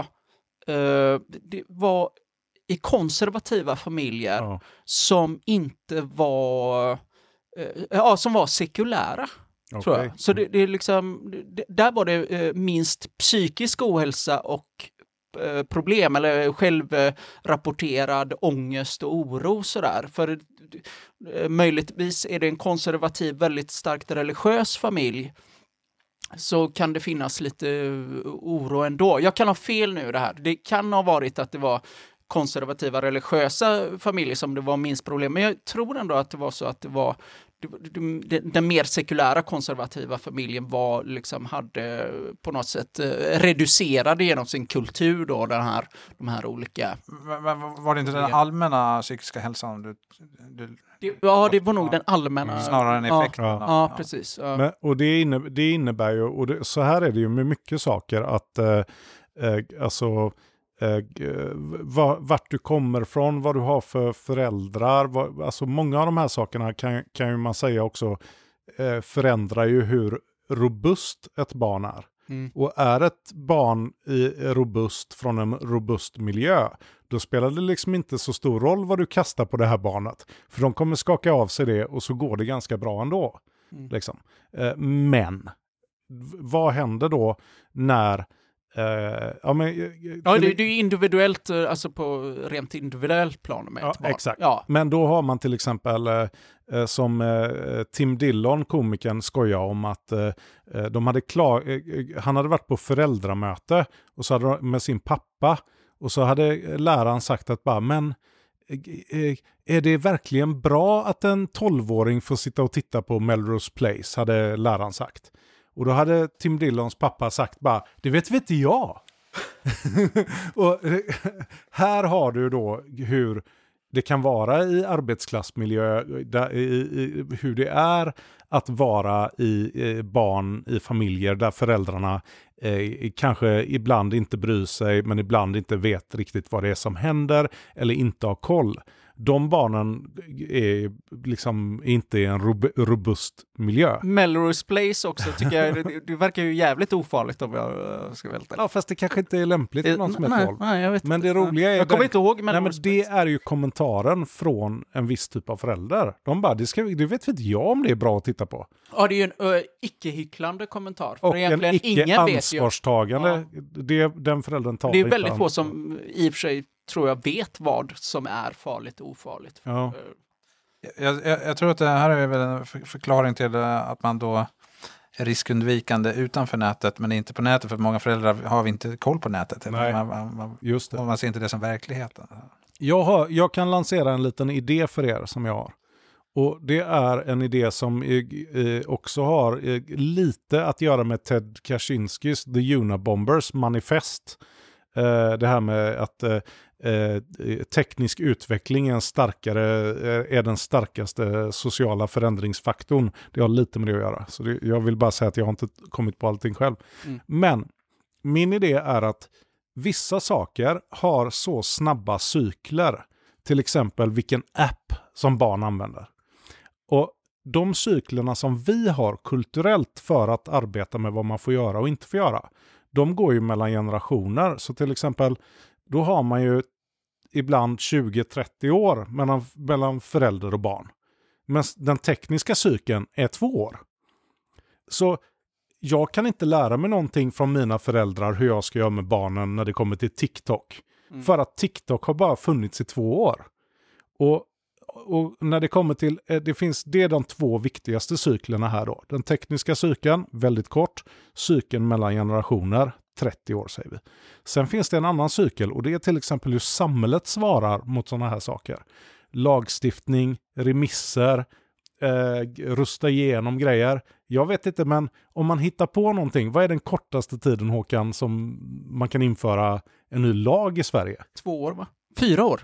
S2: uh, det var i konservativa familjer ja. som inte var, uh, ja, som var sekulära. Okay. Tror jag. Så det, det är liksom, det, där var det uh, minst psykisk ohälsa och problem eller självrapporterad ångest och oro sådär. För möjligtvis är det en konservativ, väldigt starkt religiös familj, så kan det finnas lite oro ändå. Jag kan ha fel nu i det här. Det kan ha varit att det var konservativa religiösa familjer som det var minst problem. Men jag tror ändå att det var så att det var den mer sekulära konservativa familjen var liksom hade på något sätt reducerade genom sin kultur då den här, de här olika...
S3: Men, men var det inte den allmänna psykiska hälsan? Du, du...
S2: Det, ja, det var nog ja. den allmänna...
S3: Snarare än effekten.
S2: Ja, ja. ja precis. Ja.
S1: Men, och det, inne, det innebär ju, och det, så här är det ju med mycket saker, att eh, eh, alltså... vart du kommer från, vad du har för föräldrar, vad, alltså många av de här sakerna kan, kan ju man säga också eh, förändrar ju hur robust ett barn är. Mm. Och är ett barn i robust från en robust miljö, då spelar det liksom inte så stor roll vad du kastar på det här barnet, för de kommer skaka av sig det och så går det ganska bra ändå. Mm. Liksom. Eh, men vad händer då när Uh, ja, men,
S2: ja, det, det är individuellt, alltså på rent individuellt plan med
S1: ja, exakt. Ja. Men då har man till exempel uh, som uh, Tim Dillon, komikern, skojar om att uh, de hade klar, uh, han hade varit på föräldramöte och så hade de, med sin pappa, och så hade läraren sagt att bara, men uh, är det verkligen bra att en tolvåring får sitta och titta på Melrose Place, hade läraren sagt. Och då hade Tim Dillons pappa sagt bara, det vet vi inte jag. Och här har du då hur det kan vara i arbetsklassmiljö, där, i, i, hur det är att vara i, i barn i familjer där föräldrarna eh, kanske ibland inte bryr sig, men ibland inte vet riktigt vad det är som händer eller inte har koll. De barnen är liksom inte i en rob- robust miljö.
S2: Melrose Place också tycker jag, det, det verkar ju jävligt ofarligt om jag ska välta.
S1: Ja, fast det kanske inte är lämpligt för någon som är tolv.
S2: Nej, jag vet
S1: men det roliga är...
S2: Jag kommer inte ihåg
S1: nej, men det är ju kommentaren från en viss typ av förälder. De bara, det, ska, det vet inte jag om det är bra att titta på.
S2: Ja, det är ju en uh, icke-hycklande kommentar.
S1: Och en icke-ansvarstagande. Det, den föräldern tar.
S2: Det är väldigt få som i och för sig tror jag vet vad som är farligt och ofarligt.
S1: Ja.
S3: Jag, jag, jag tror att det här är väl en förklaring till att man då är riskundvikande utanför nätet, men inte på nätet, för många föräldrar har vi inte koll på nätet.
S1: Nej,
S3: man, man, man,
S1: just det.
S3: Man ser inte det som verkligheten.
S1: Jag, har, jag kan lansera en liten idé för er som jag har. Och det är en idé som eh, också har eh, lite att göra med Ted Kaczynskis The Unabombers manifest. Eh, det här med att eh, eh, teknisk utveckling är, en starkare, eh, är den starkaste sociala förändringsfaktorn. Det har lite med det att göra. Så det, jag vill bara säga att jag har inte kommit på allting själv. Mm. Men min idé är att vissa saker har så snabba cykler. Till exempel vilken app som barn använder. Och de cyklerna som vi har kulturellt för att arbeta med vad man får göra och inte får göra, de går ju mellan generationer. Så till exempel, då har man ju ibland tjugo till trettio år mellan, mellan förälder och barn. Men den tekniska cykeln är två år. Så jag kan inte lära mig någonting från mina föräldrar hur jag ska göra med barnen när det kommer till TikTok. Mm. För att TikTok har bara funnits i två år. Och, och när det kommer till, det finns, det är de två viktigaste cyklerna här då. Den tekniska cykeln, väldigt kort. Cykeln mellan generationer, trettio år säger vi. Sen finns det en annan cykel och det är till exempel hur samhället svarar mot sådana här saker. Lagstiftning, remisser, eh, rusta igenom grejer. Jag vet inte, men om man hittar på någonting, vad är den kortaste tiden, Håkan, som man kan införa en ny lag i Sverige?
S2: Två år, va? Fyra år?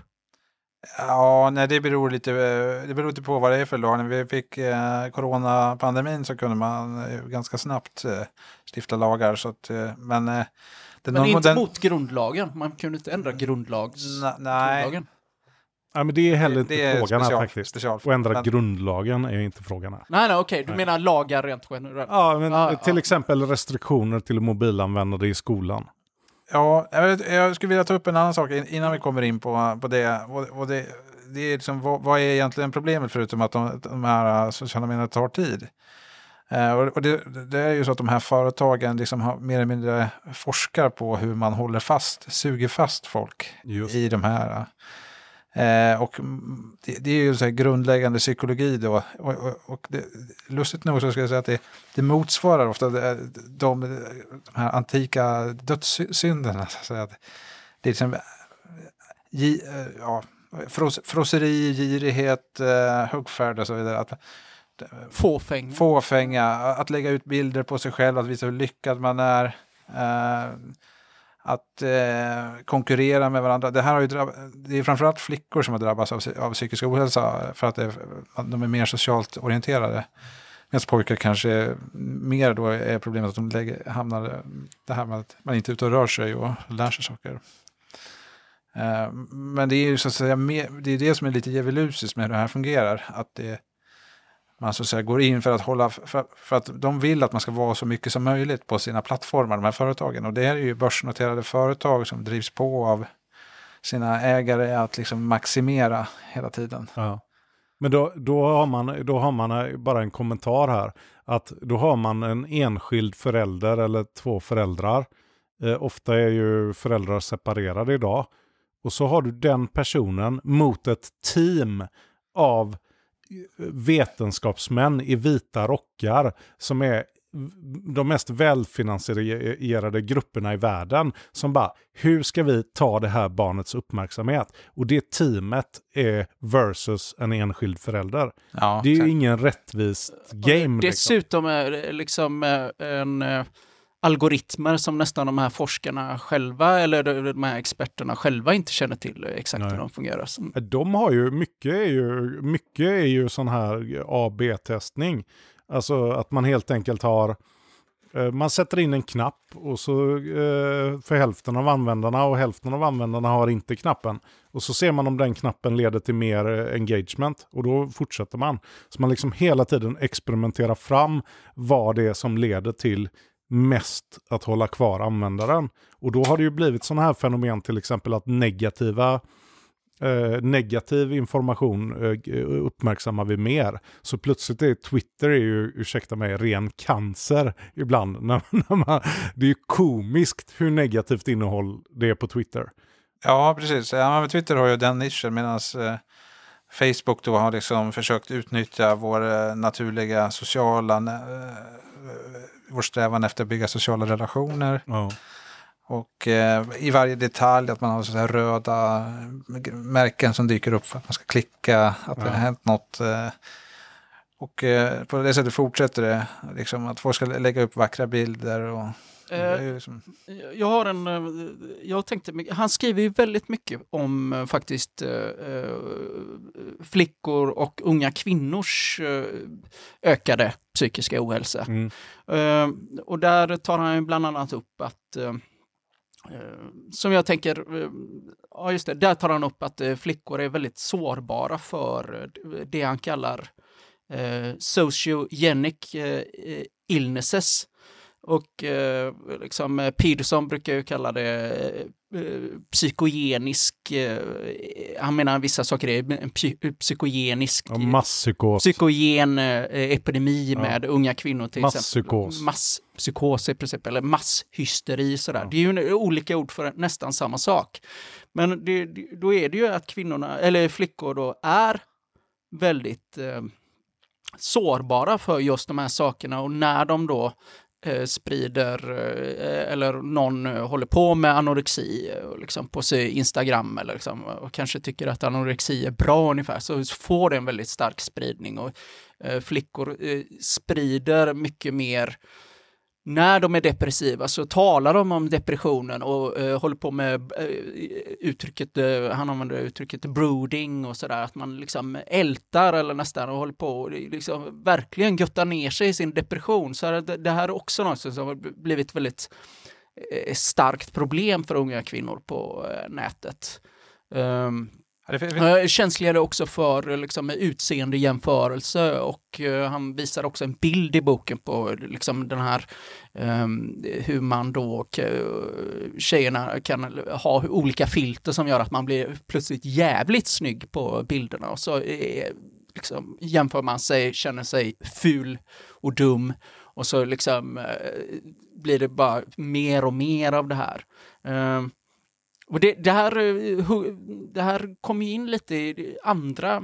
S3: Ja, nej, det beror lite, det beror lite på vad det är för lag. När vi fick eh, coronapandemin så kunde man eh, ganska snabbt eh, stifta lagar. Så att, eh, men eh,
S2: den men inte den... mot grundlagen? Man kunde inte ändra grundlags...
S3: Na, nej.
S2: grundlagen?
S1: Ja, men det är heller inte
S3: det, det
S1: frågan
S3: special,
S1: här faktiskt.
S3: Special,
S1: och ändra
S3: men...
S1: grundlagen är inte frågan här.
S2: Nej, nej, okej. Okay. Du nej. menar lagar rent generellt?
S1: Ja, men
S2: ah,
S1: till
S2: ah.
S1: exempel restriktioner till mobilanvändare i skolan.
S3: Ja, jag, jag skulle vilja ta upp en annan sak innan vi kommer in på, på det. Och, och det, det är liksom, vad, vad är egentligen problemet förutom att de, de här sociala medierna tar tid? Eh, och och det, det är ju så att de här företagen liksom har mer eller mindre forskar på hur man håller fast, suger fast folk Just. i de här. Eh, och det, det är ju så här grundläggande psykologi då. Och, och, och det, lustigt nog så ska jag säga att det, det motsvarar ofta de, de, de här antika dödssynderna. Så att säga. Det är liksom gi, ja, fros, froseri, girighet, eh, huggfärd och så vidare. Att,
S2: fåfänga.
S3: Fåfänga. Att lägga ut bilder på sig själv, att visa hur lyckad man är. Eh, Att eh, konkurrera med varandra. Det här har ju drabb- det är framförallt flickor som har drabbats av, av psykisk ohälsa för att det, de är mer socialt orienterade. Medan pojkar kanske mer då är problemet att de lägger, hamnar det här med att man inte är ute och rör sig och lär sig saker. Eh, men det är ju så att säga mer, det är det som är lite djävulusiskt med hur det här fungerar. Att det, man så att säga går in för att hålla, för, för att de vill att man ska vara så mycket som möjligt på sina plattformar, de här företagen. Och det är ju börsnoterade företag som drivs på av sina ägare att liksom maximera hela tiden.
S1: Ja. Men då, då, har man, då har man bara en kommentar här. Att då har man en enskild förälder eller två föräldrar. Eh, ofta är ju föräldrar separerade idag. Och så har du den personen mot ett team av vetenskapsmän i vita rockar som är de mest välfinansierade grupperna i världen som bara, hur ska vi ta det här barnets uppmärksamhet? Och det teamet är versus en enskild förälder. Ja, det är ju ingen rättvis game.
S2: Dessutom är det liksom en algoritmer som nästan de här forskarna själva eller de här experterna själva inte känner till exakt Nej. hur de fungerar.
S1: De har ju mycket är ju, mycket är ju sån här A B-testning. Alltså att man helt enkelt har man sätter in en knapp och så för hälften av användarna och hälften av användarna har inte knappen. Och så ser man om den knappen leder till mer engagement och då fortsätter man. Så man liksom hela tiden experimenterar fram vad det är som leder till mest att hålla kvar användaren. Och då har det ju blivit sådana här fenomen till exempel att negativa eh, negativ information eh, uppmärksammar vi mer. Så plötsligt är Twitter är ju, ursäkta mig, ren cancer ibland. När, när man, det är ju komiskt hur negativt innehåll det är på Twitter.
S3: Ja, precis. Ja, men Twitter har ju den nischen medan eh, Facebook då har liksom försökt utnyttja vår eh, naturliga sociala eh, vår strävan efter att bygga sociala relationer. Oh. Och eh, i varje detalj att man har så här röda märken som dyker upp för att man ska klicka, att ja. det har hänt något. Eh, och eh, på det sättet fortsätter det, liksom, att folk ska lägga upp vackra bilder. Och,
S2: eh, liksom... Jag har en, jag tänkte, han skriver ju väldigt mycket om eh, faktiskt eh, flickor och unga kvinnors eh, ökade psykiska ohälsa. Mm. Eh, och där tar han bland annat upp att eh, som jag tänker, ja just det, där tar han upp att flickor är väldigt sårbara för det han kallar eh, sociogenic eh, illnesses. Och eh, liksom Peterson brukar ju kalla det eh, psykogenisk, eh, han menar vissa saker är en psy- psykogenisk
S1: ja, masspsykos.
S2: psykogen eh, epidemi ja. med unga kvinnor till
S1: masspsykos.
S2: exempel. Masspsykos i princip, eller masshysteri sådär. Ja. Det är ju olika ord för nästan samma sak. Men det, då är det ju att kvinnorna, eller flickor då, är väldigt eh, sårbara för just de här sakerna, och när de då eh, sprider eh, eller någon eh, håller på med anorexi eh, liksom på sig Instagram eller liksom, och kanske tycker att anorexi är bra ungefär, så får det en väldigt stark spridning, och eh, flickor eh, sprider mycket mer. När de är depressiva så talar de om depressionen och eh, håller på med eh, uttrycket, eh, han använder uttrycket brooding och sådär, att man liksom ältar eller nästan och håller på och liksom verkligen göttar ner sig i sin depression. Så det, det här är också något som har blivit väldigt eh, starkt problem för unga kvinnor på eh, nätet. Um, Uh, känsligare också för liksom, utseende jämförelse, och uh, han visar också en bild i boken på liksom, den här um, hur man då uh, tjejerna kan ha olika filter som gör att man blir plötsligt jävligt snygg på bilderna, och så uh, liksom, jämför man sig, känner sig ful och dum, och så liksom, uh, blir det bara mer och mer av det här. Uh, Och det, det, här, det här kommer in lite i andra,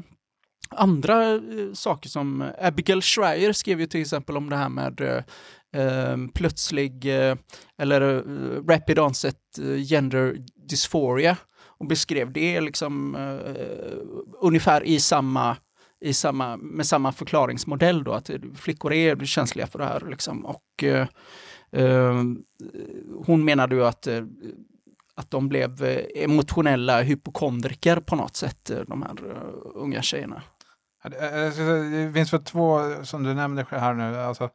S2: andra saker som Abigail Shrier skrev ju till exempel om det här med eh, plötslig eh, eller eh, rapid onset gender dysphoria, och beskrev det liksom eh, ungefär i samma, i samma, med samma förklaringsmodell då, att flickor är känsliga för det här liksom, och eh, eh, hon menade ju att eh, att de blev emotionella hypokondriker på något sätt, de här uh, unga tjejerna.
S3: Det finns väl två som du nämnde här nu. Alltså,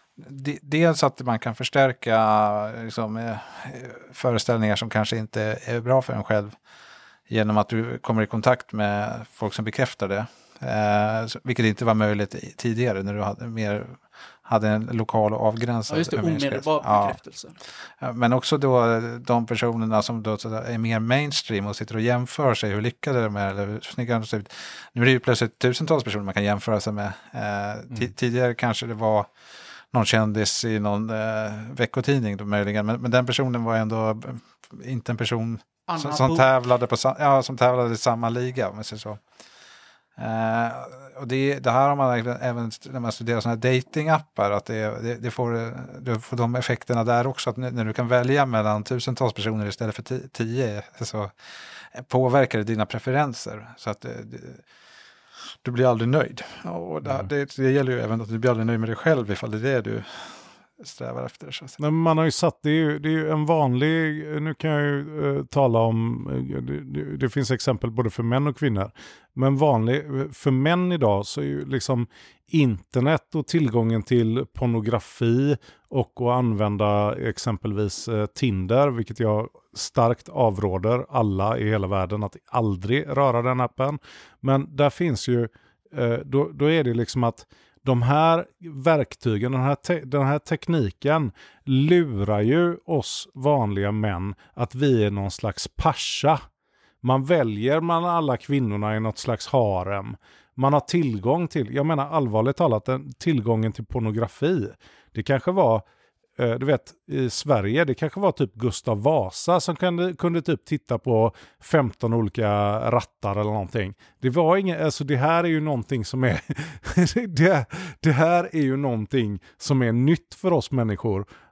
S3: dels att man kan förstärka liksom, föreställningar som kanske inte är bra för en själv genom att du kommer i kontakt med folk som bekräftar det. Eh, vilket inte var möjligt tidigare när du hade mer hade en lokal och avgränsad.
S2: Ja, just det, omedelbar bekräftelse.
S3: Ja. Men också då de personerna som då är mer mainstream och sitter och jämför sig, hur lyckade de är eller hur snygga de ser ut. Nu är det ju plötsligt tusentals personer man kan jämföra sig med. Eh, mm. Tidigare kanske det var någon kändis i någon eh, veckotidning då möjligen, men, men den personen var ändå inte en person som, som, tävlade på, ja, som tävlade i samma liga, om man säger så. Uh, och det, det här har man även när man studerar sådana här datingappar, att det, det, det får, du får de effekterna där också, att när du kan välja mellan tusentals personer istället för tio, tio så påverkar det dina preferenser, så att det, det, du blir aldrig nöjd. Och det, det, det gäller ju även att du blir aldrig nöjd med dig själv ifall det är det du strävar efter. Så.
S1: Men man har ju satt, det är ju, det är ju en vanlig, nu kan jag ju uh, tala om, uh, det, det finns exempel både för män och kvinnor, men vanlig, för män idag så är ju liksom internet och tillgången till pornografi och att använda exempelvis uh, Tinder, vilket jag starkt avråder alla i hela världen att aldrig röra den appen. Men där finns ju, uh, då, då är det liksom att de här verktygen, den här, te- den här tekniken lurar ju oss vanliga män att vi är någon slags pascha. Man väljer man alla kvinnorna i något slags harem. Man har tillgång till, jag menar allvarligt talat, den, tillgången till pornografi. Det kanske var, eh, du vet, i Sverige, det kanske var typ Gustav Vasa som kunde, kunde typ titta på femton olika rattar eller någonting. Det var inget, alltså det här är ju någonting som är, det, det här är ju någonting som är nytt för oss människor.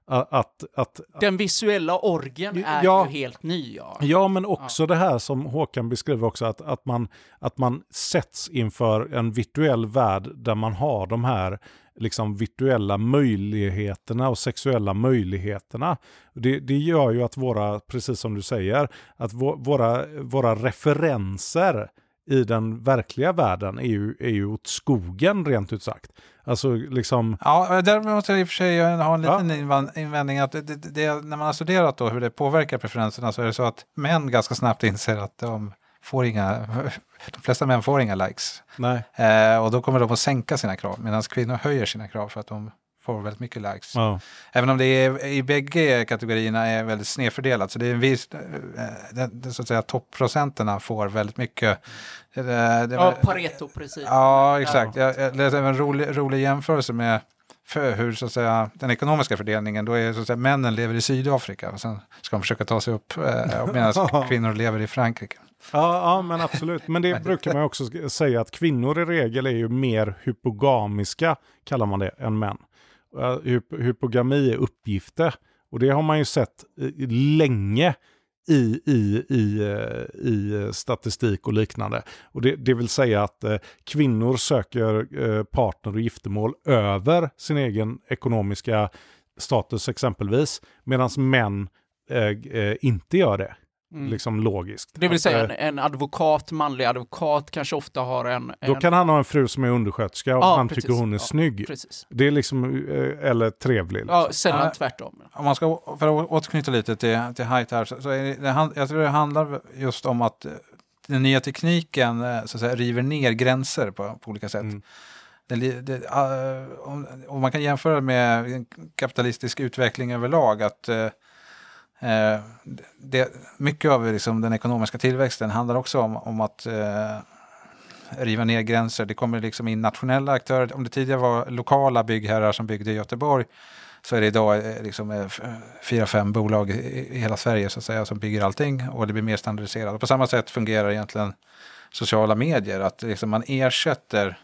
S1: Att, att, att,
S2: Den visuella orgen är
S1: ja,
S2: ju helt ny. Ja,
S1: ja men också ja. det här som Håkan beskriver också, att, att, man, att man sätts inför en virtuell värld där man har de här liksom virtuella möjligheterna och sexuella möjligheterna. Det, det gör ju att våra, precis som du säger, att vå, våra, våra referenser i den verkliga världen är ju, är ju åt skogen, rent ut sagt. Alltså liksom...
S3: Ja, där måste jag i och för sig ha en liten ja. invändning att det, det, det, när man har studerat då hur det påverkar preferenserna, så är det så att män ganska snabbt inser att de får inga, de flesta män får inga likes.
S1: Nej.
S3: Eh, och då kommer de att sänka sina krav, medan kvinnor höjer sina krav för att de får väldigt mycket likes.
S1: Ja.
S3: Även om det är, i bägge kategorierna är väldigt snedfördelat. Så det är en viss, det, det, så att säga, topprocenterna får väldigt mycket. Det, det,
S2: ja, Pareto precis.
S3: Ja, exakt. Ja. Jag, jag läste en rolig, rolig jämförelse med för hur så att säga, den ekonomiska fördelningen. Då är så att säga, männen lever i Sydafrika och sen ska de försöka ta sig upp eh, medan kvinnor lever i Frankrike.
S1: Ja, ja, men absolut. Men det brukar man också säga att kvinnor i regel är ju mer hypogamiska, kallar man det, än män. Hyp- hypogami är uppgifter, och det har man ju sett länge i, i, i, i statistik och liknande. Och det, det vill säga att eh, kvinnor söker eh, partner och giftermål över sin egen ekonomiska status exempelvis, medan män eh, eh, inte gör det. Mm. Liksom logiskt.
S2: Det vill säga en, en advokat, manlig advokat kanske ofta har en...
S1: Då
S2: en...
S1: kan han ha en fru som är undersköterska och
S2: ja,
S1: han
S2: precis.
S1: tycker hon är
S2: ja,
S1: snygg.
S2: Precis.
S1: Det är liksom, eller trevlig. Liksom.
S2: Ja, sällan
S3: ja,
S2: tvärtom.
S3: Om man ska, för att återknyta lite till, till Haidt här, så, så är det, det, jag tror det handlar just om att den nya tekniken så att säga, river ner gränser på, på olika sätt. Mm. Det, det, uh, om, om man kan jämföra med en kapitalistisk utveckling överlag, att uh, Eh, det, mycket av liksom, den ekonomiska tillväxten handlar också om, om att eh, riva ner gränser. Det kommer liksom in nationella aktörer. Om det tidigare var lokala byggherrar som byggde i Göteborg, så är det idag eh, liksom, eh, fyra, fem bolag i, i hela Sverige så att säga, som bygger allting, och det blir mer standardiserat. Och på samma sätt fungerar egentligen sociala medier, att liksom, man ersätter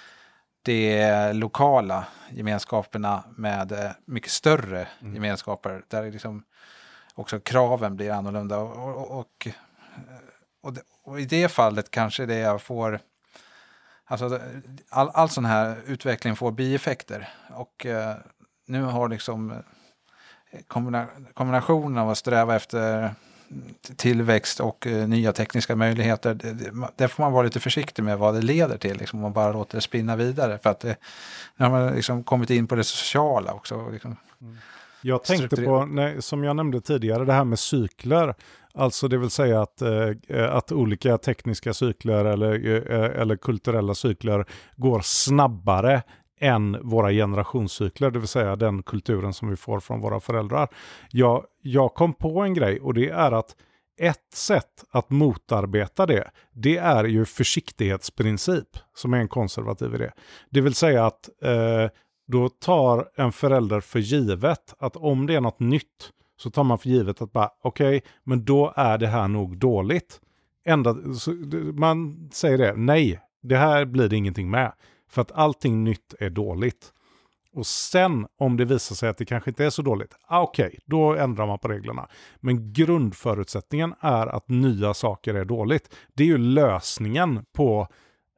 S3: de lokala gemenskaperna med eh, mycket större mm. gemenskaper där det liksom också kraven blir annorlunda, och, och, och, och, det, och i det fallet kanske det jag får, alltså all, all sån här utveckling får bieffekter, och eh, nu har liksom kombina, kombinationen av att sträva efter tillväxt och eh, nya tekniska möjligheter, det, det, det får man vara lite försiktig med vad det leder till, liksom, om man bara låter det spinna vidare, för att det, nu har man liksom kommit in på det sociala också liksom.
S1: Mm. Jag tänkte på, nej, som jag nämnde tidigare, det här med cykler. Alltså det vill säga att, eh, att olika tekniska cykler eller, eh, eller kulturella cykler går snabbare än våra generationscykler, det vill säga den kulturen som vi får från våra föräldrar. Jag, jag kom på en grej, och det är att ett sätt att motarbeta det, det är ju försiktighetsprincip, som är en konservativ idé. Det vill säga att eh, då tar en förälder för givet att om det är något nytt, så tar man för givet att bara okej, okay, men då är det här nog dåligt. Ända, så, man säger det, nej, det här blir det ingenting med. För att allting nytt är dåligt. Och sen om det visar sig att det kanske inte är så dåligt, ah, okej, okay, då ändrar man på reglerna. Men grundförutsättningen är att nya saker är dåligt. Det är ju lösningen på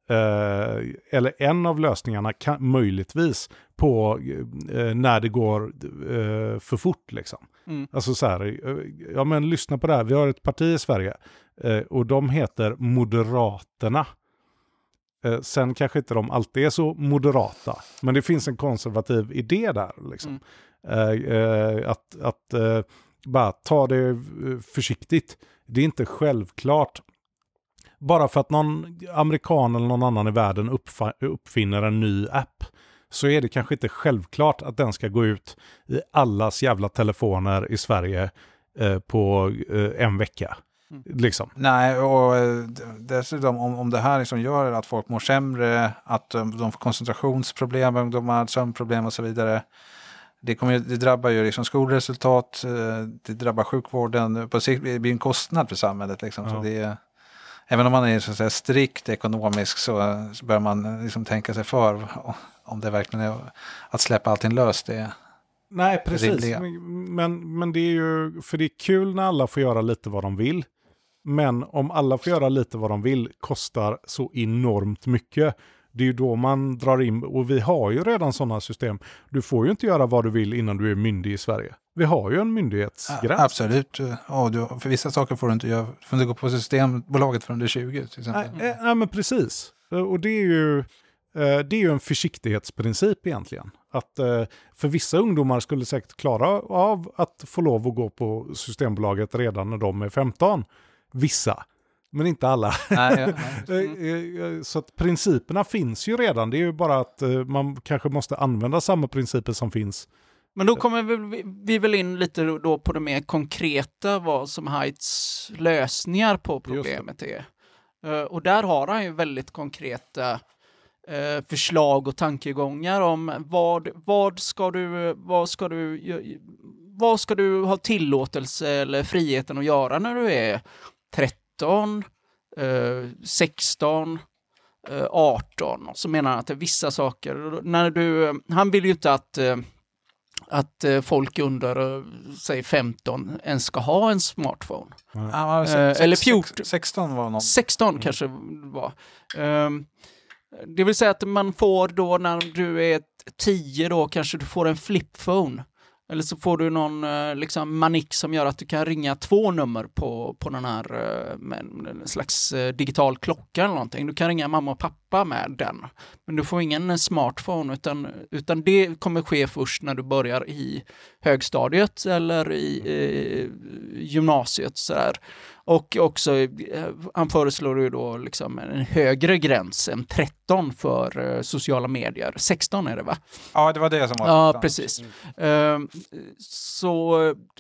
S1: Uh, eller en av lösningarna kan, möjligtvis på uh, när det går uh, för fort liksom. Mm. Alltså så här, uh, ja men lyssna på det här. Vi har ett parti i Sverige uh, och de heter Moderaterna. Uh, sen kanske inte de alltid är så moderata, men det finns en konservativ idé där liksom. Mm. Uh, uh, att att uh, bara ta det försiktigt. Det är inte självklart. Bara för att någon amerikan eller någon annan i världen uppf- uppfinner en ny app, så är det kanske inte självklart att den ska gå ut i allas jävla telefoner i Sverige eh, på eh, en vecka. Mm. Liksom.
S3: Nej, och dessutom om, om det här liksom gör att folk mår sämre, att de, de får koncentrationsproblem, ungdomar, sömnproblem och så vidare. Det, kommer, det drabbar ju liksom skolresultat, det drabbar sjukvården, på sikt blir det en kostnad för samhället. Liksom, ja. Så det är... Även om man är så att säga, strikt ekonomisk, så, så bör man liksom tänka sig för om det verkligen är att släppa allting löst. Det.
S1: Nej, precis.
S3: rimliga.
S1: Men, men det är ju, för det är kul när alla får göra lite vad de vill. Men om alla får göra lite vad de vill kostar så enormt mycket. Det är ju då man drar in, och vi har ju redan sådana system. Du får ju inte göra vad du vill innan du är myndig i Sverige. Vi har ju en myndighetsgräns.
S3: Ja, absolut. Ja, du, för vissa saker får du inte göra. Får du gå på Systembolaget från du är tjugo till exempel.
S1: Nej, nej men precis. Och det är ju det är ju en försiktighetsprincip egentligen. Att för vissa ungdomar skulle säkert klara av att få lov att gå på Systembolaget redan när de är femton. Vissa. Men inte alla. Nej, ja, nej. Så att principerna finns ju redan. Det är ju bara att man kanske måste använda samma principer som finns.
S2: Men då kommer vi, vi väl in lite då på det mer konkreta, vad som Heights lösningar på problemet är. Och där har han ju väldigt konkreta förslag och tankegångar om vad, vad ska du vad ska du vad ska du ha tillåtelse eller friheten att göra när du är tretton, sexton, arton. Så menar han att det är vissa saker. När du, han vill ju inte att, att folk under, säg femton ens ska ha en smartphone.
S3: Mm. Ja,
S2: sex, eller fjorton.
S3: sexton var någon.
S2: sexton mm. kanske var. Det vill säga att man får då när du är tio då kanske du får en flipphone. Eller så får du någon liksom manik som gör att du kan ringa två nummer på, på den här med en slags digital klocka eller någonting. Du kan ringa mamma och pappa med den. Men du får ingen smartphone utan, utan det kommer ske först när du börjar i högstadiet eller i eh, gymnasiet. Sådär. Och också, han föreslår ju då liksom en högre gräns än tretton för uh, sociala medier. sexton är det va?
S3: Ja, det var det som var.
S2: Ja, precis. Mm. Uh, så,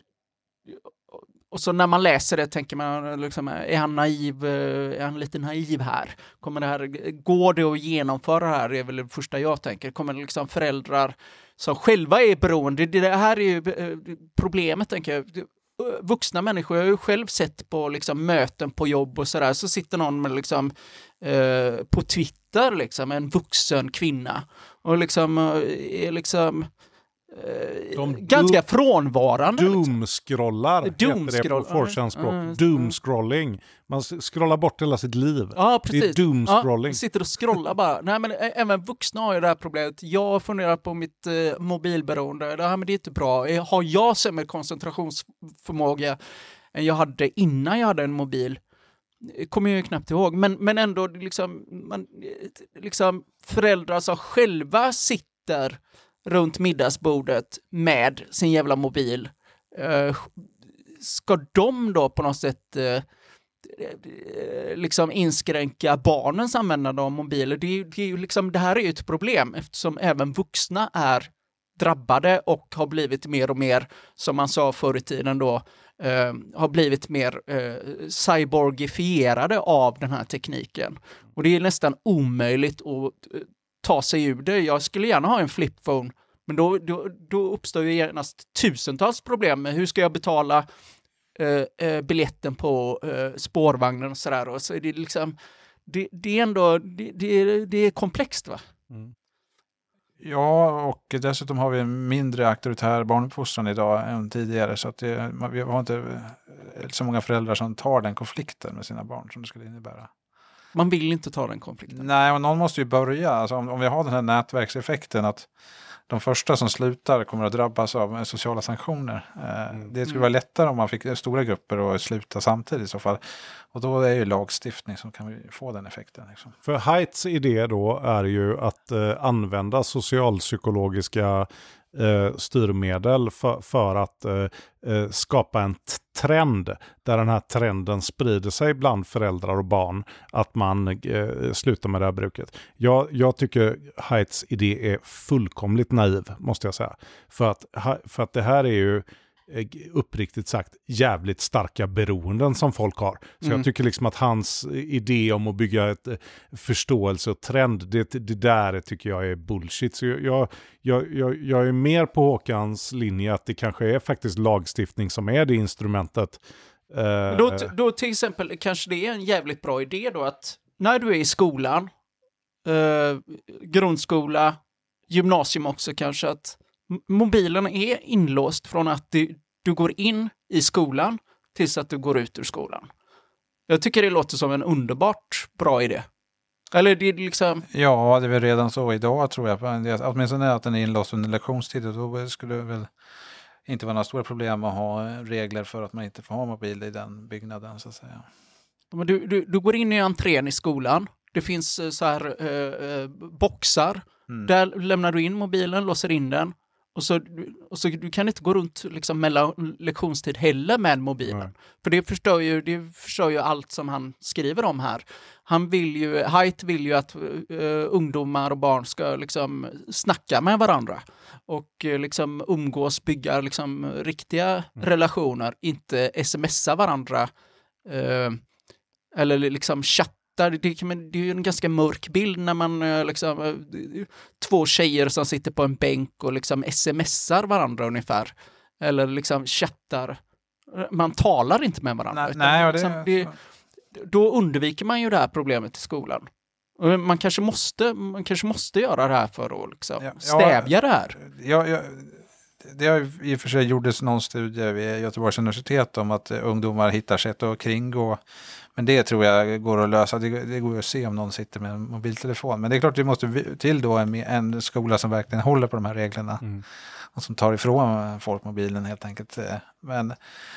S2: och så när man läser det tänker man, liksom, är han naiv? Är han lite naiv här? Kommer det här, går det att genomföra det här? Det är väl det första jag tänker. Kommer det liksom föräldrar som själva är beroende? Det här är ju problemet, tänker jag. Vuxna människor, jag har ju själv sett på liksom, möten på jobb och sådär, så sitter någon med liksom, eh, på Twitter, liksom, en vuxen kvinna och liksom är liksom eh, De ganska do- frånvarande.
S1: Doomscrollar liksom. Heter det på fortune-språk. Mm. Doomscrolling. Man scrollar bort hela sitt liv.
S2: Ja, precis.
S1: Det är doomscrolling.
S2: Ja, sitter och scrollar bara. Nej, men även vuxna har ju det här problemet. Jag funderar på mitt eh, mobilberoende. Det här, men det är inte bra. Har jag sämre koncentrationsförmåga än jag hade innan jag hade en mobil? Kommer jag ju knappt ihåg. Men, men ändå liksom, man, liksom föräldrar som själva sitter runt middagsbordet med sin jävla mobil. Eh, ska de då på något sätt eh, liksom inskränka barnens användande av mobiler? Det, är, det, är ju liksom, det här är ju ett problem eftersom även vuxna är drabbade och har blivit mer och mer, som man sa förr i tiden då, eh, har blivit mer eh, cyborgifierade av den här tekniken. Och det är nästan omöjligt att eh, ta sig ur det. Jag skulle gärna ha en flipphone, men då, då, då uppstår ju genast tusentals problem med hur ska jag betala eh, eh, biljetten på eh, spårvagnen och sådär. Och så är det liksom, det, det är ändå, det, det, är, det är komplext va? Mm.
S3: Ja, och dessutom har vi en mindre auktoritär barnuppfostran idag än tidigare, så att det, vi har inte så många föräldrar som tar den konflikten med sina barn som det skulle innebära.
S2: Man vill inte ta den konflikten.
S3: Nej, och någon måste ju börja. Alltså om, om vi har den här nätverkseffekten att de första som slutar kommer att drabbas av sociala sanktioner. Mm. Det skulle vara lättare om man fick stora grupper att sluta samtidigt i så fall. Och då är ju lagstiftning som kan vi få den effekten. Liksom.
S1: För Heights idé då är ju att eh, använda socialpsykologiska eh, styrmedel för, för att eh, eh, skapa en t- trend där den här trenden sprider sig bland föräldrar och barn, att man eh, slutar med det här bruket. Jag, jag tycker Heights idé är fullkomligt naiv, måste jag säga. För att, för att det här är ju uppriktigt sagt jävligt starka beroenden som folk har. Så mm. jag tycker liksom att hans idé om att bygga ett förståelse och trend, det, det där tycker jag är bullshit. Så jag, jag, jag, jag är mer på Håkans linje att det kanske är faktiskt lagstiftning som är det instrumentet.
S2: Uh, då, då till exempel kanske det är en jävligt bra idé då att när du är i skolan, uh, grundskola, gymnasium också kanske, att mobilen är inlåst från att du, du går in i skolan tills att du går ut ur skolan. Jag tycker det låter som en underbart bra idé. Eller det är liksom...
S3: Ja, det är väl redan så idag tror jag. Åtminstone att den är inlåst under lektionstid. Då skulle det väl inte vara några stora problem att ha regler för att man inte får ha mobil i den byggnaden så att säga.
S2: Men du, du, du går in i entrén i skolan. Det finns så här eh, boxar. Mm. Där lämnar du in mobilen, låser in den. Och så, och så du kan inte gå runt liksom mellan lektionstid heller med mobilen. Mm. För det förstör, ju, det förstör ju allt som han skriver om här. Han vill ju, Haidt vill ju att uh, ungdomar och barn ska liksom snacka med varandra. Och uh, liksom umgås, bygga liksom riktiga mm. relationer. Inte smsa varandra. Uh, eller liksom chatta. Det, det är ju en ganska mörk bild när man liksom, två tjejer som sitter på en bänk och liksom smsar varandra ungefär. Eller liksom chattar. Man talar inte med varandra.
S3: Nej, nej, det,
S2: liksom, det, då undviker man ju det här problemet i skolan. Och man kanske måste, man kanske måste göra det här för att liksom ja, stävja ja, det här.
S3: Ja, ja, det har i och för sig gjordes någon studie vid Göteborgs universitet om att ungdomar hittar sätt att kringgå. Men det tror jag går att lösa. Det, det går att se om någon sitter med en mobiltelefon. Men det är klart att vi måste till då en, en skola som verkligen håller på de här reglerna. Mm. Och som tar ifrån folk mobilen helt enkelt. Men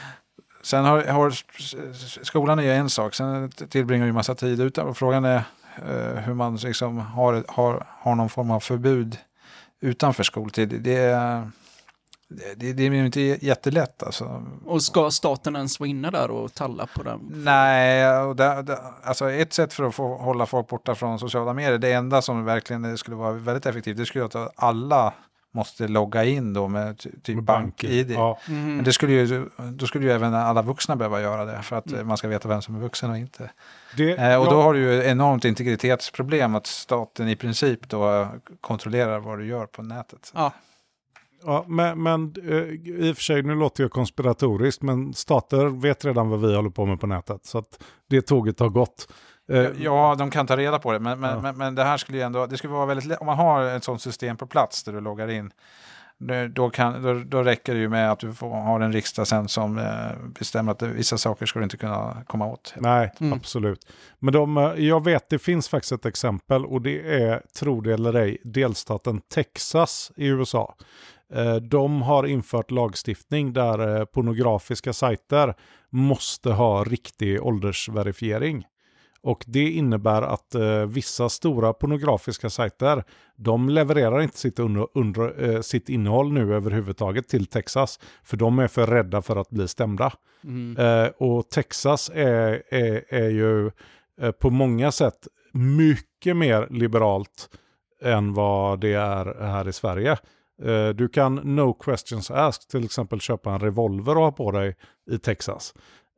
S3: sen har, har skolan är ju en sak. Sen tillbringar ju massa tid ute. Och frågan är uh, hur man liksom har, har, har någon form av förbud utanför skoltid. Det är... Det, det är ju inte jättelätt alltså.
S2: Och ska staten ens vara inne där och talla på den?
S3: Nej, och det, det, alltså ett sätt för att få hålla folk borta från sociala medier, det enda som verkligen skulle vara väldigt effektivt, det skulle vara att alla måste logga in då med typ bank-I D. Ja. Mm. Men det skulle ju, då skulle ju även alla vuxna behöva göra det för att mm. man ska veta vem som är vuxen och inte. Det, eh, och ja. Då har du ju enormt integritetsproblem att staten i princip då kontrollerar vad du gör på nätet.
S2: Ja.
S1: Ja, men, men i och för sig, nu låter jag konspiratoriskt, men stater vet redan vad vi håller på med på nätet. Så att det tåget har gått.
S3: Ja, de kan ta reda på det. Men, men, ja. men, men det här skulle ju ändå, det skulle vara väldigt lätt. Om man har ett sådant system på plats där du loggar in, då, kan, då, då räcker det ju med att du får, har en riksdag sen som eh, bestämmer att vissa saker ska du inte kunna komma åt.
S1: Nej, mm. absolut. Men de, jag vet, det finns faktiskt ett exempel och det är, tro det eller ej, delstaten Texas i U S A. De har infört lagstiftning där pornografiska sajter måste ha riktig åldersverifiering. Och det innebär att eh, vissa stora pornografiska sajter, de levererar inte sitt, under, under, eh, sitt innehåll nu överhuvudtaget till Texas. För de är för rädda för att bli stämda. Mm. Eh, och Texas är, är, är ju eh, på många sätt mycket mer liberalt än vad det är här i Sverige. Uh, du kan no questions asked till exempel köpa en revolver och ha på dig i Texas.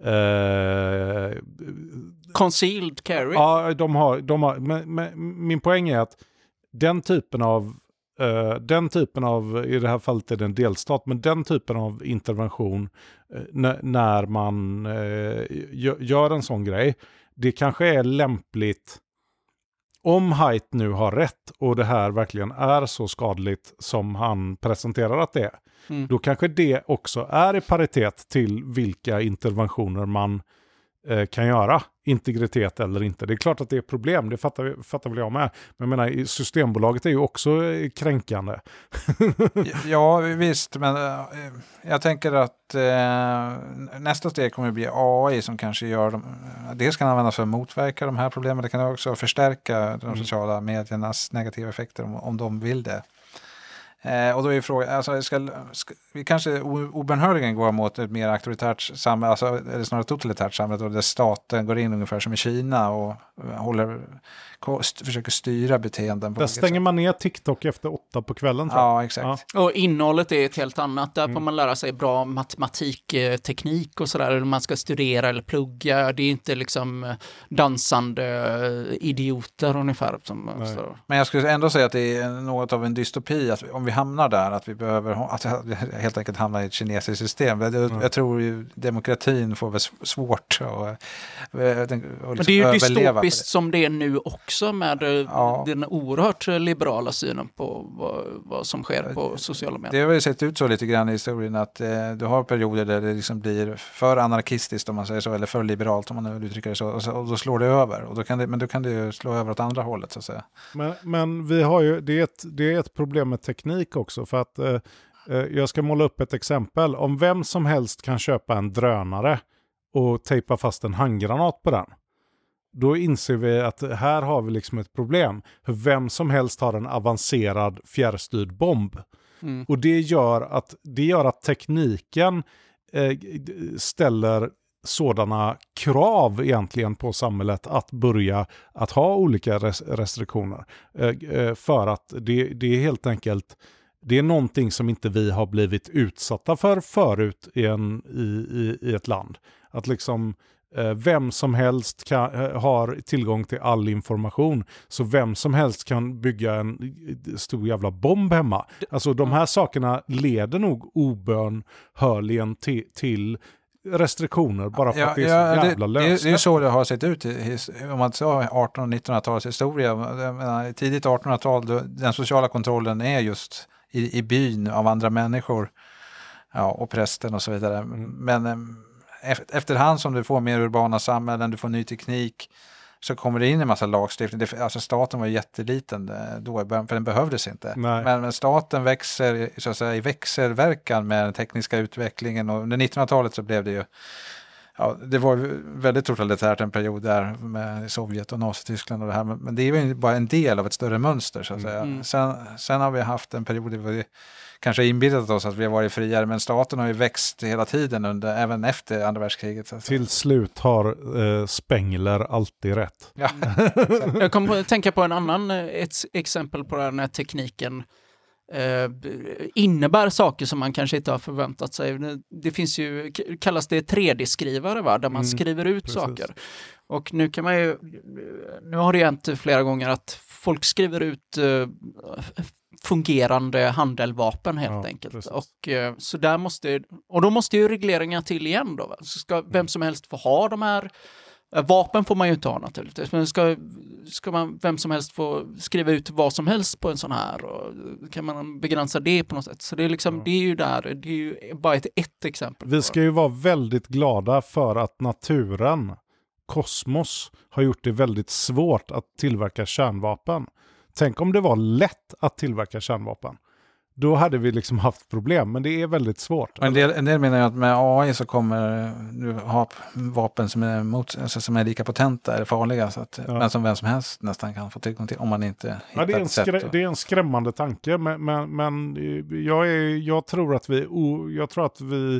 S1: Uh,
S2: Concealed carry?
S1: Ja, de har, de har men, men, min poäng är att den typen av uh, den typen av, i det här fallet är det en delstat, men den typen av intervention uh, n- när man uh, gör en sån grej, det kanske är lämpligt. Om Haidt nu har rätt och det här verkligen är så skadligt som han presenterar att det är, mm. då kanske det också är i paritet till vilka interventioner man eh, kan göra. Integritet eller inte. Det är klart att det är problem, det fattar, fattar väl jag med. Men jag menar, Systembolaget är ju också kränkande.
S3: Ja, visst. Men äh, jag tänker att äh, nästa steg kommer att bli A I som kanske gör dem. Dels kan användas för att motverka de här problemen. Det kan också förstärka de sociala mediernas negativa effekter om, om de vill det. Eh, och då är frågan, alltså, ska, ska, vi kanske obönhörligen går mot ett mer auktoritärt samhälle, alltså, eller snarare totalitärt samhälle, där staten går in ungefär som i Kina och håller, st- försöker styra beteenden.
S1: Där stänger man ner TikTok efter åtta på kvällen. Tror jag.
S3: Ja, exakt.
S2: Ja. Och innehållet är ett helt annat. Där mm. får man lära sig bra matematikteknik och sådär. Eller man ska studera eller plugga. Det är inte liksom dansande idioter ungefär. Som, så.
S3: Men jag skulle ändå säga att det är något av en dystopi att om vi hamnar där, att vi behöver att helt enkelt hamna i ett kinesiskt system. Jag, mm. jag tror ju demokratin får väl svårt att, att liksom
S2: det är ju
S3: överleva.
S2: dystopiskt visst som det är nu också med
S3: ja.
S2: den oerhört liberala synen på vad, vad som sker på sociala medier.
S3: Det har ju sett ut så lite grann i historien att eh, du har perioder där det liksom blir för anarkistiskt om man säger så, eller för liberalt om man uttrycker det så, och, så, och då slår det över. Och då kan det, men då kan det ju slå över åt andra hållet så att säga.
S1: Men, men vi har ju, det är, ett, det är ett problem med teknik också, för att eh, jag ska måla upp ett exempel. Om vem som helst kan köpa en drönare och tejpa fast en handgranat på den, då inser vi att här har vi liksom ett problem. För vem som helst har en avancerad fjärrstyrd bomb. Mm. Och det gör att, det gör att tekniken eh, ställer sådana krav egentligen på samhället att börja att ha olika res- restriktioner. Eh, eh, för att det, det är helt enkelt, det är någonting som inte vi har blivit utsatta för förut i, en, i, i, i ett land. Att liksom eh, vem som helst kan, eh, har tillgång till all information. Så vem som helst kan bygga en stor jävla bomb hemma. Alltså de här sakerna leder nog obönhörligen till, till restriktioner bara för
S3: ja,
S1: att det är
S3: ja,
S1: så jävla löst.
S3: Det, det är så det har sett ut i, om man tar artonhundra- och nittonhundratalets historia. Menar, tidigt artonhundratal, då, den sociala kontrollen är just i, i byn av andra människor, ja, och prästen och så vidare. Mm. Men eh, efterhand som du får mer urbana samhällen, du får ny teknik, så kommer det in en massa lagstiftning. Det, alltså staten var jätteliten då, för den behövdes inte. Men, men staten växer så att säga, i växelverkan med den tekniska utvecklingen, och under nittonhundratalet så blev det ju, ja, det var väldigt totalitärt en period där med Sovjet och Nazityskland och det här, men, men det är ju bara en del av ett större mönster så att säga. Mm. Sen, sen har vi haft en period där vi kanske inbildat oss att vi har varit friare, men staten har ju växt hela tiden under, även efter andra världskriget. Så.
S1: Till slut har eh, Spengler alltid rätt.
S3: Ja.
S2: Jag kommer att tänka på en annan ett exempel på den här tekniken eh, innebär saker som man kanske inte har förväntat sig. Det, det finns ju, kallas det tre D-skrivare, va? Där man mm, skriver ut precis. saker. Och nu kan man ju, nu har det ju hänt flera gånger att folk skriver ut eh, fungerande handeldvapen helt ja, enkelt. Precis. Och så där måste, och då måste ju regleringar till igen då. Va? Så ska vem som helst få ha de här vapen får man ju inte ha naturligtvis. Men ska, ska man vem som helst få skriva ut vad som helst på en sån här, och kan man begränsa det på något sätt. Så det är liksom, ja. det är ju där, det är ju bara ett, ett exempel.
S1: Vi ska ju vara väldigt glada för att naturen, kosmos, har gjort det väldigt svårt att tillverka kärnvapen. Tänk om det var lätt att tillverka kärnvapen. Då hade vi liksom haft problem, men det är väldigt svårt.
S3: En del, en del menar ju att med A I så kommer du ha vapen som är, mot, alltså som är lika potenta eller farliga, så att, ja. men som vem som helst nästan kan få tillgång till om man inte hittar
S1: ja, det är en
S3: ett sätt.
S1: skrä- det är en skrämmande tanke, men, men, men jag, är, jag tror att vi, jag tror att vi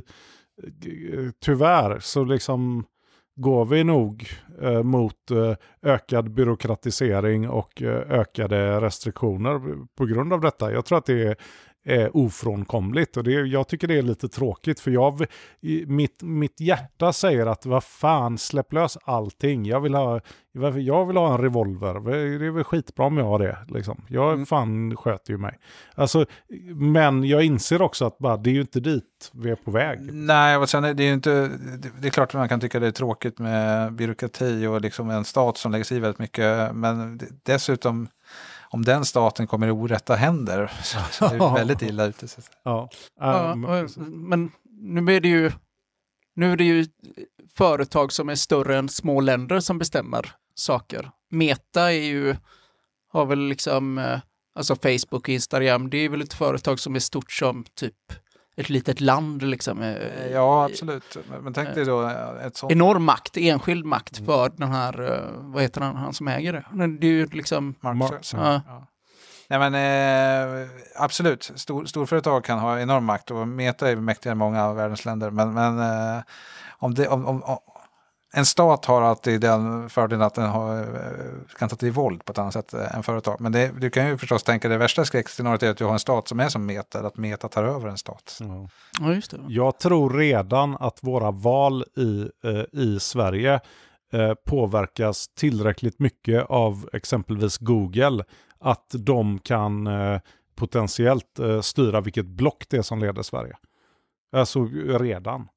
S1: tyvärr så liksom går vi nog eh, mot eh, ökad byråkratisering och eh, ökade restriktioner på grund av detta. Jag tror att det är, är ofrånkomligt, och det, jag tycker det är lite tråkigt, för jag, mitt, mitt hjärta säger att vad fan, släpp lös allting. Jag vill ha, jag vill ha en revolver. Det är väl skitbra om jag har det. Liksom. Jag mm. fan sköter ju mig. Alltså, men jag inser också att bara, det är ju inte dit vi är på väg.
S3: Nej, och sen är det ju inte, det är klart att man kan tycka det är tråkigt med byråkrati och liksom en stat som lägger sig i väldigt mycket, men dessutom om den staten kommer i orätta händer så är det väldigt illa ute.
S1: Ja.
S2: Ja, men nu är det ju nu är det ju företag som är större än små länder som bestämmer saker. Meta är ju har väl liksom alltså Facebook och Instagram, det är väl ett företag som är stort som typ ett litet land liksom.
S3: Ja, absolut. Men tänk dig då ett sånt...
S2: enorm makt, enskild makt för den här, vad heter han, han som äger det? Det är ju liksom...
S3: Mark, ja. Ja. Nej men eh, absolut, Stor, storföretag kan ha enorm makt, och Meta är mäktigare än många av världens länder. Men, men eh, om, det, om, om, om en stat har alltid den fördelen att den har, kan ta till våld på ett annat sätt än företag. Men det, du kan ju förstås tänka det värsta skräckscenariot är att du har en stat som är som Meta, att Meta tar över en stat.
S1: Ja.
S2: Ja, just det.
S1: Jag tror redan att våra val i, eh, i Sverige eh, påverkas tillräckligt mycket av exempelvis Google, att de kan eh, potentiellt eh, styra vilket block det är som leder Sverige. Alltså redan.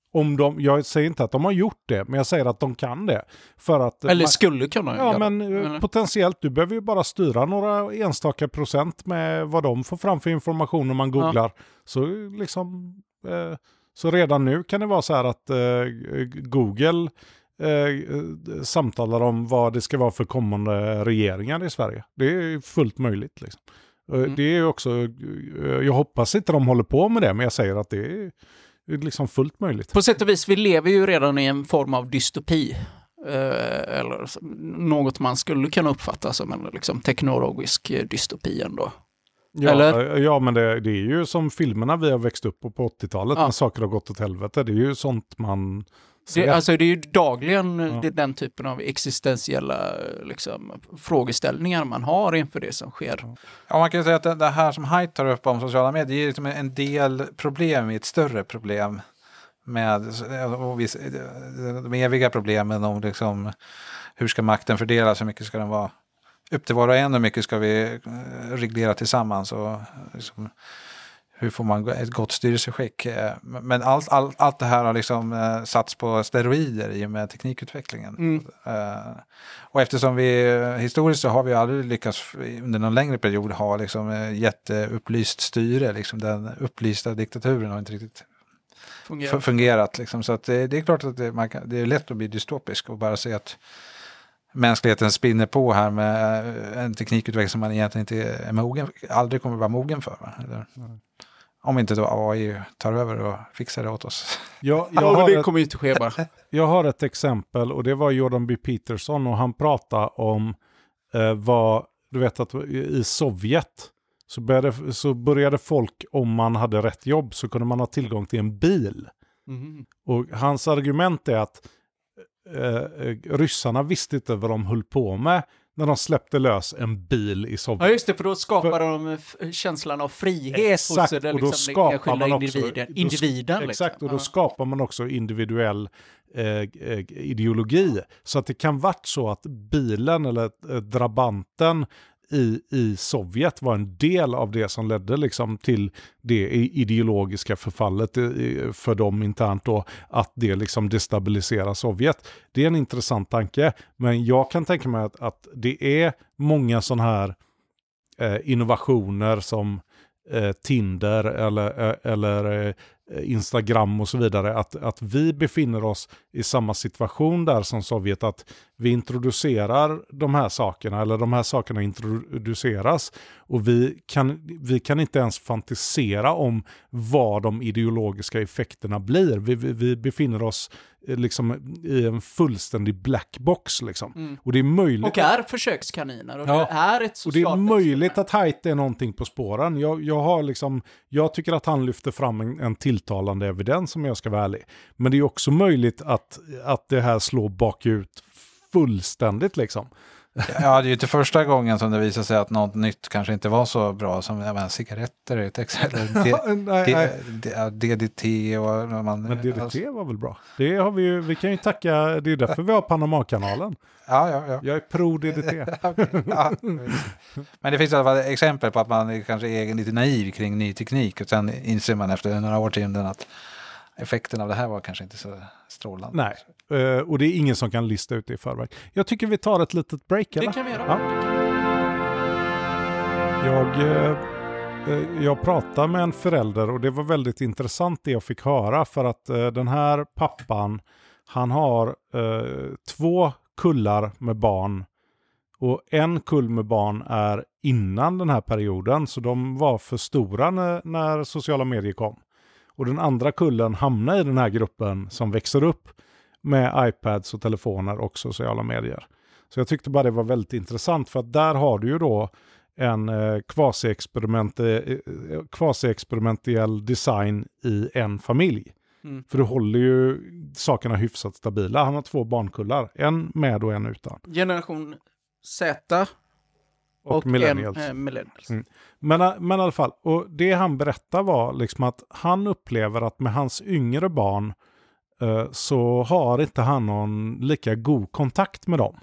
S1: Om de, jag säger inte att de har gjort det, men jag säger att de kan det. För att,
S2: Eller
S1: man,
S2: skulle kunna
S1: ja,
S2: göra.
S1: men
S2: Eller?
S1: Potentiellt, du behöver ju bara styra några enstaka procent med vad de får fram för information när man googlar. Ja. Så liksom, eh, så redan nu kan det vara så här att eh, Google eh, samtalar om vad det ska vara för kommande regeringar i Sverige. Det är fullt möjligt liksom. Mm. Det är också, jag hoppas inte de håller på med det, men jag säger att det är liksom fullt möjligt.
S2: På sätt och vis, vi lever ju redan i en form av dystopi. Eh, eller något man skulle kunna uppfatta som en liksom, teknologisk dystopi ändå.
S1: Ja,
S2: eller?
S1: ja men det, det är ju som filmerna vi har växt upp på på åttiotalet, ja. När saker har gått åt helvete. Det är ju sånt man...
S2: Det, alltså det är ju dagligen ja. det, den typen av existentiella liksom, frågeställningar man har inför det som sker.
S3: Ja, man kan säga att det, det här som Haidt tar upp om sociala medier, det är liksom en del problem i ett större problem med och vis, de eviga problemen om liksom, hur ska makten fördelas, hur mycket ska den vara upp till var och en, hur mycket ska vi reglera tillsammans och liksom, hur får man ett gott styrelseskick? Men allt, allt, allt det här har liksom uh, satts på steroider i och med teknikutvecklingen. Mm. Uh, och eftersom vi historiskt så har vi aldrig lyckats under någon längre period ha liksom uh, jätteupplyst styre. Liksom den upplysta diktaturen har inte riktigt fungerat. F- fungerat liksom. Så att det, det är klart att det, man kan, det är lätt att bli dystopisk och bara se att mänskligheten spinner på här med en teknikutveckling som man egentligen inte är mogen, aldrig kommer vara mogen för. Va? Eller, mm. Om inte då A I tar över och fixar det åt oss.
S1: Ja,
S2: jag ja, det ett, kommer ju inte ske bara.
S1: Jag har ett exempel och det var Jordan B. Peterson och han pratade om eh, vad, du vet att i Sovjet så började, så började folk, om man hade rätt jobb så kunde man ha tillgång till en bil. Mm. Och hans argument är att eh, ryssarna visste inte vad de höll på med när de släppte lös en bil i Sovjet.
S2: Ja just det, för då skapar för, de f- känslan av frihet
S1: exakt,
S2: hos det,
S1: och då
S2: liksom,
S1: skapar man
S2: individen.
S1: också,
S2: individen
S1: då, exakt,
S2: liksom.
S1: och då
S2: ja.
S1: skapar man också individuell eh, eh, ideologi. Så att det kan vara så att bilen eller eh, drabanten i, i Sovjet var en del av det som ledde liksom till det ideologiska förfallet för dem internt då, att det liksom destabiliserar Sovjet. Det är en intressant tanke, men jag kan tänka mig att, att det är många sådana här eh, innovationer som eh, Tinder eller, eh, eller eh, Instagram och så vidare, att, att vi befinner oss i samma situation där som Sovjet, att vi introducerar de här sakerna, eller de här sakerna introduceras och vi kan, vi kan inte ens fantisera om vad de ideologiska effekterna blir. Vi, vi, vi befinner oss liksom i en fullständig blackbox liksom. Mm. Och det är möjligt.
S2: Och är försökskaniner. Och, ja. det är ett
S1: och det är möjligt att Haidt är någonting på spåren. Jag, jag, har liksom, jag tycker att han lyfter fram en, en tilltalande evidens, om jag ska vara ärlig. Men det är också möjligt att, att det här slår bakut fullständigt liksom.
S3: Ja, det är ju inte första gången som det visar sig att något nytt kanske inte var så bra som menar, cigaretter eller D D T och man,
S1: men D D T alltså. Var väl bra. Det har vi ju, vi kan ju tacka, det är därför vi har Panama-kanalen.
S3: Ja, ja, ja.
S1: Jag är pro D D T.
S3: Ja. Men det finns i alla fall exempel på att man kanske är lite naiv kring ny teknik och sen inser man efter några årtionden att effekten av det här var kanske inte så strålande.
S1: Nej, uh, och det är ingen som kan lista ut det i förväg. Jag tycker vi tar ett litet break. Eller?
S2: Det kan vi göra.
S1: Ja. Jag, uh, uh, jag pratade med en förälder och det var väldigt intressant det jag fick höra, för att uh, den här pappan, han har uh, två kullar med barn och en kull med barn är innan den här perioden, så de var för stora när, när sociala medier kom. Och den andra kullen hamnar i den här gruppen som växer upp med iPads och telefoner och sociala medier. Så jag tyckte bara det var väldigt intressant, för att där har du ju då en eh, kvasi-experiment, eh, kvasi-experimentell design i en familj. Mm. För du håller ju sakerna hyfsat stabila. Han har två barnkullar, en med och en utan.
S2: Generation Z
S1: och, och millennials.
S2: En, äh, millennials.
S1: Mm. Men, men i alla fall, och det han berättar var liksom att han upplever att med hans yngre barn eh, så har inte han någon lika god kontakt med dem.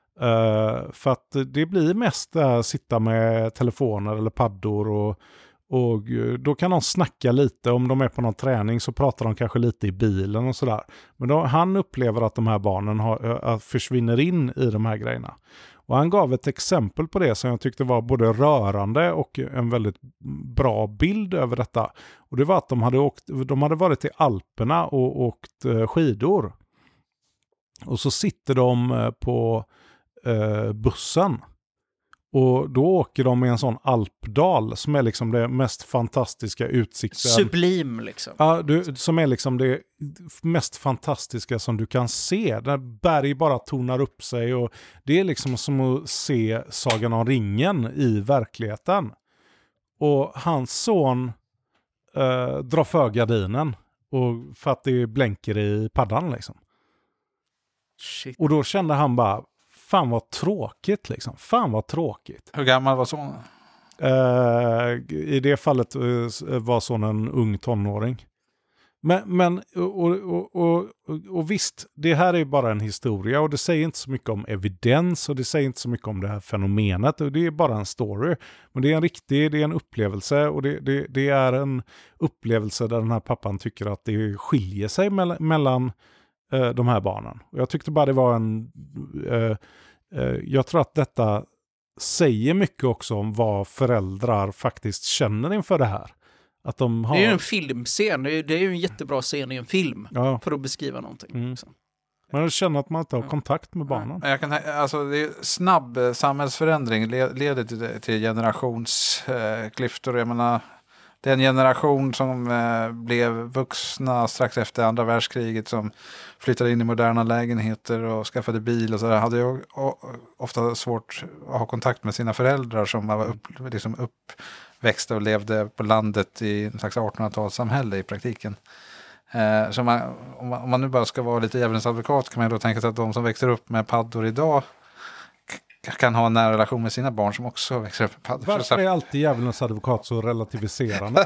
S1: Eh, för att det blir mest att sitta med telefoner eller paddor och, Och då kan de snacka lite, om de är på någon träning så pratar de kanske lite i bilen och sådär. Men då, han upplever att de här barnen har, äh, försvinner in i de här grejerna. Och han gav ett exempel på det som jag tyckte var både rörande och en väldigt bra bild över detta. Och det var att de hade, åkt, de hade varit i Alperna och åkt äh, skidor. Och så sitter de äh, på äh, bussen. Och då åker de i en sån alpdal som är liksom det mest fantastiska utsikten.
S2: Sublim liksom.
S1: Ja, du, som är liksom det mest fantastiska som du kan se. Där berg bara tonar upp sig och det är liksom som att se Sagan om ringen i verkligheten. Och hans son äh, drar för gardinen och för att det blänker i paddan liksom.
S2: Shit.
S1: Och då kände han bara, fan vad tråkigt liksom. Fan vad tråkigt.
S3: Hur gammal var sonen?
S1: Uh, I det fallet uh, var sonen en ung tonåring. Men, men och, och, och, och, och visst, det här är bara en historia och det säger inte så mycket om evidens och det säger inte så mycket om det här fenomenet och det är bara en story. Men det är en riktig, det är en upplevelse och det, det, det är en upplevelse där den här pappan tycker att det skiljer sig me- mellan uh, de här barnen. Och jag tyckte bara det var en... Uh, uh, jag tror att detta säger mycket också om vad föräldrar faktiskt känner inför det här. Att de har...
S2: Det är ju en filmscen. Det är, det är ju en jättebra scen i en film. Ja. För att beskriva någonting.
S1: Mm. Men jag känner att man inte har kontakt med barnen.
S3: Jag kan, alltså, det är snabb samhällsförändring leder till, till generationsklyftor. Jag menar, det är en generation som eh, blev vuxna strax efter andra världskriget som flyttade in i moderna lägenheter och skaffade bil och så där. Hade ju ofta svårt att ha kontakt med sina föräldrar som var upp, liksom uppväxta och levde på landet i en slags artonhundratalssamhälle i praktiken. Eh, så man, om, man, om man nu bara ska vara lite djävulens advokat kan man då tänka sig att de som växer upp med paddor idag kan ha en nära relation med sina barn som också växer upp med paddor.
S1: Varför är alltid djävulens advokat så relativiserande?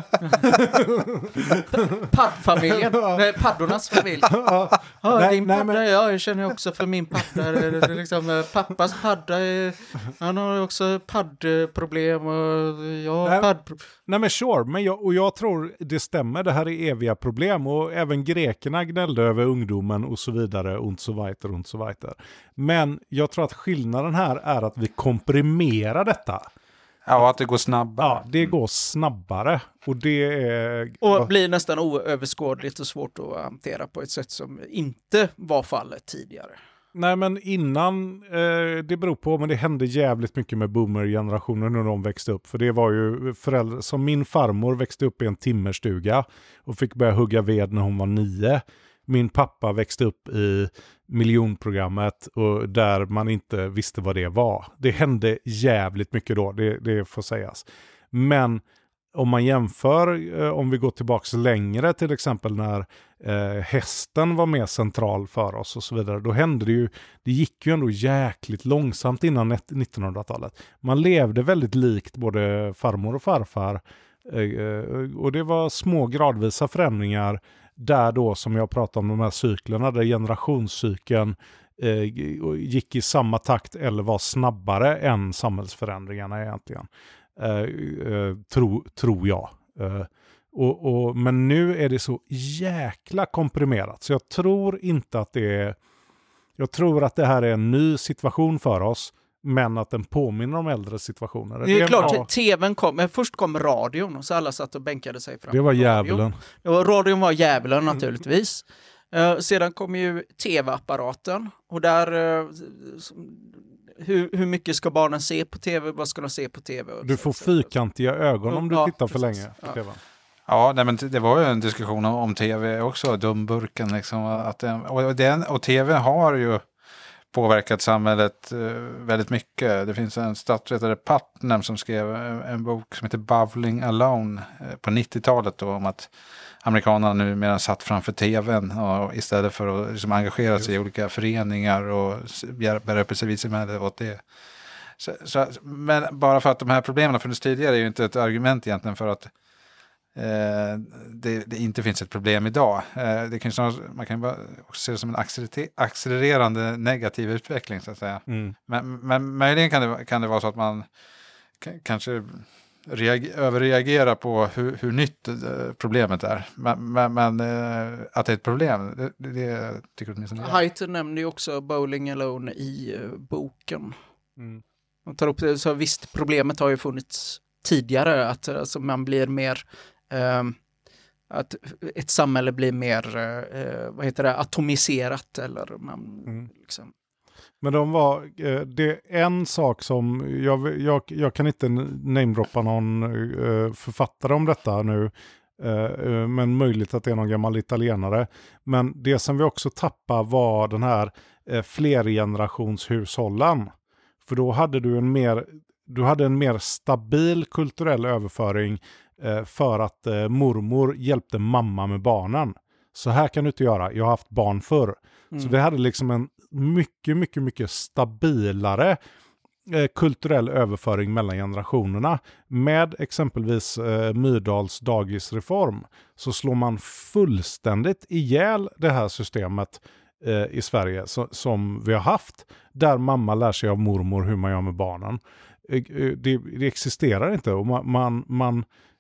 S2: Paddfamiljen, nej, paddornas familj. Ja,
S1: nej,
S2: din
S1: nej,
S2: padda,
S1: men...
S2: ja, jag känner också för min padda. Det är liksom, pappas padda, är, han har också paddproblem och jag har paddproblem.
S1: Nej men sure, men jag, och jag tror det stämmer, det här är eviga problem och även grekerna gnällde över ungdomen och så vidare och så vidare och så vidare. Men jag tror att skillnaden här är att vi komprimerar detta.
S3: Ja, att det går snabbare.
S1: Ja, det går snabbare. Och det är...
S2: Och blir nästan oöverskådligt och svårt att hantera på ett sätt som inte var fallet tidigare.
S1: Nej, men innan, eh, det beror på, men det hände jävligt mycket med boomer-generationen när de växte upp. För det var ju föräldrar, som min farmor växte upp i en timmerstuga och fick börja hugga ved när hon var nio. Min pappa växte upp i miljonprogrammet och där man inte visste vad det var. Det hände jävligt mycket då, det, det får sägas. Men om man jämför, eh, om vi går tillbaka längre till exempel när eh, hästen var mer central för oss och så vidare, då hände det ju, det gick ju ändå jäkligt långsamt innan nittonhundratalet. Man levde väldigt likt både farmor och farfar eh, och det var små gradvisa förändringar där då som jag pratade om de här cyklerna där generationscykeln eh, gick i samma takt eller var snabbare än samhällsförändringarna egentligen. Eh, eh, tro, tror jag. Eh, och, och, men nu är det så jäkla komprimerat så jag tror inte att det är, jag tror att det här är en ny situation för oss men att den påminner om äldre situationer.
S2: Det är, det är klart, ja. tvn kom, men först kom radion och så alla satt och bänkade sig fram.
S1: Det var djävulen.
S2: Och radion var djävulen naturligtvis. Uh, sedan kom ju tv-apparaten och där uh, hur, hur mycket ska barnen se på tv, vad ska de se på tv?
S1: Du får fyrkantiga ögon om du ja, tittar för precis. länge på ja. tv.
S3: Ja, nej, men det var ju en diskussion om, om tv också, dumburken liksom. Att, och, den, och tv har ju påverkat samhället uh, väldigt mycket. Det finns en statsvetare, Putnam, som skrev en, en bok som heter Bowling Alone uh, på nittiotalet då, om att amerikanerna nu medan satt framför tvn och istället för att liksom, engagera sig i olika föreningar och bära upp civilsamhället åt det. Så, så, men bara för att de här problemen har funnits tidigare är ju inte ett argument egentligen för att eh, det, det inte finns ett problem idag. Eh, det kan snarare, man kan bara också se det som en acceler- accelererande negativ utveckling så att säga. Mm. Men, men möjligen kan det, kan det vara så att man k- kanske reager- överreagera på hur, hur nytt eh, problemet är. Men, men, men eh, att det är ett problem, det, det tycker jag åtminstone jag.
S2: Haidt nämner ju också Bowling Alone i uh, boken.
S1: Mm.
S2: De tar upp det, så visst, problemet har ju funnits tidigare, att alltså, man blir mer... Um, att ett samhälle blir mer uh, vad heter det, atomiserat eller man
S1: Mm.
S2: liksom...
S1: Men de var, eh, det är en sak som, jag, jag, jag kan inte namedroppa någon eh, författare om detta nu, eh, men möjligt att det är någon gammal italienare. Men det som vi också tappar var den här eh, flergenerationshushållen. För då hade du en mer, du hade en mer stabil kulturell överföring eh, för att eh, mormor hjälpte mamma med barnen. Så här kan du inte göra, jag har haft barn förr.
S2: Mm.
S1: Så det hade liksom en mycket, mycket, mycket stabilare eh, kulturell överföring mellan generationerna. Med exempelvis eh, Myrdals dagisreform så slår man fullständigt ihjäl det här systemet eh, i Sverige so- som vi har haft. Där mamma lär sig av mormor hur man gör med barnen. Eh, det, det existerar inte och man... man, man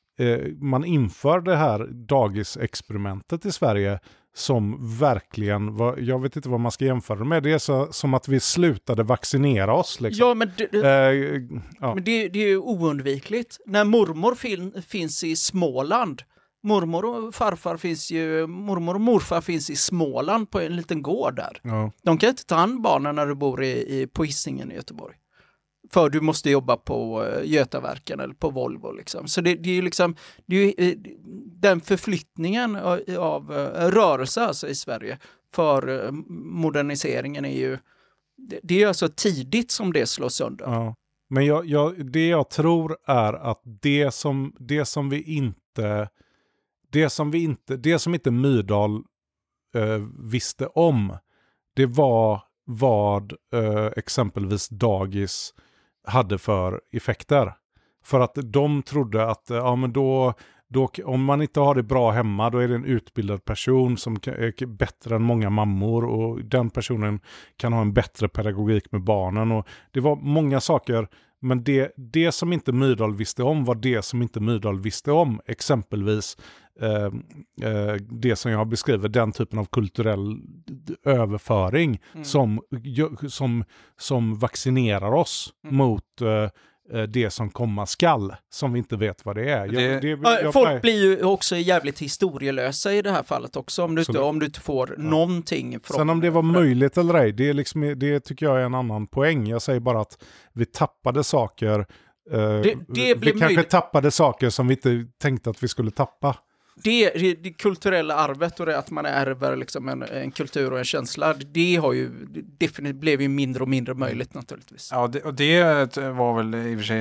S1: man inför det här dagisexperimentet i Sverige som verkligen, vad, jag vet inte vad man ska jämföra med, det är så, som att vi slutade vaccinera oss. Liksom.
S2: Ja, men, det,
S1: eh, ja.
S2: men det, det är ju oundvikligt. När mormor fin, finns i Småland, mormor och farfar finns ju, mormor och morfar finns i Småland på en liten gård där.
S1: Ja.
S2: De kan inte ta hand barnen när du bor i, i, på Hisingen i Göteborg. För du måste jobba på uh, Götaverken eller på Volvo. Liksom. Så det, det är ju liksom det är ju, uh, den förflyttningen av, av uh, rörelse alltså, i Sverige för uh, moderniseringen är ju det, det är alltså tidigt som det slås sönder.
S1: Ja. Men jag, jag, det jag tror är att det som, det som vi inte det som vi inte det som inte Myrdal uh, visste om, det var vad uh, exempelvis dagis hade för effekter. För att de trodde att ja, men då, då, om man inte har det bra hemma, då är det en utbildad person som är bättre än många mammor och den personen kan ha en bättre pedagogik med barnen. Och det var många saker, men det, det som inte Myrdal visste om var det som inte Myrdal visste om. Exempelvis eh, eh, det som jag beskriver, den typen av kulturell överföring mm. som, som, som vaccinerar oss mm. mot eh, det som komma skall, som vi inte vet vad det är. Jag, det,
S2: ja,
S1: jag,
S2: folk
S1: jag,
S2: blir ju också jävligt historielösa i det här fallet också, om du inte, om du inte får ja. någonting från...
S1: Sen om det var möjligt eller ej, det, är liksom, det tycker jag är en annan poäng. Jag säger bara att vi tappade saker, eh, det, det vi kanske möjligt. tappade saker som vi inte tänkte att vi skulle tappa.
S2: Det, det, det kulturella arvet och det att man ärver liksom en, en kultur och en känsla, det har ju definitivt blev ju mindre och mindre möjligt naturligtvis.
S3: Ja, det, och det var väl i och för sig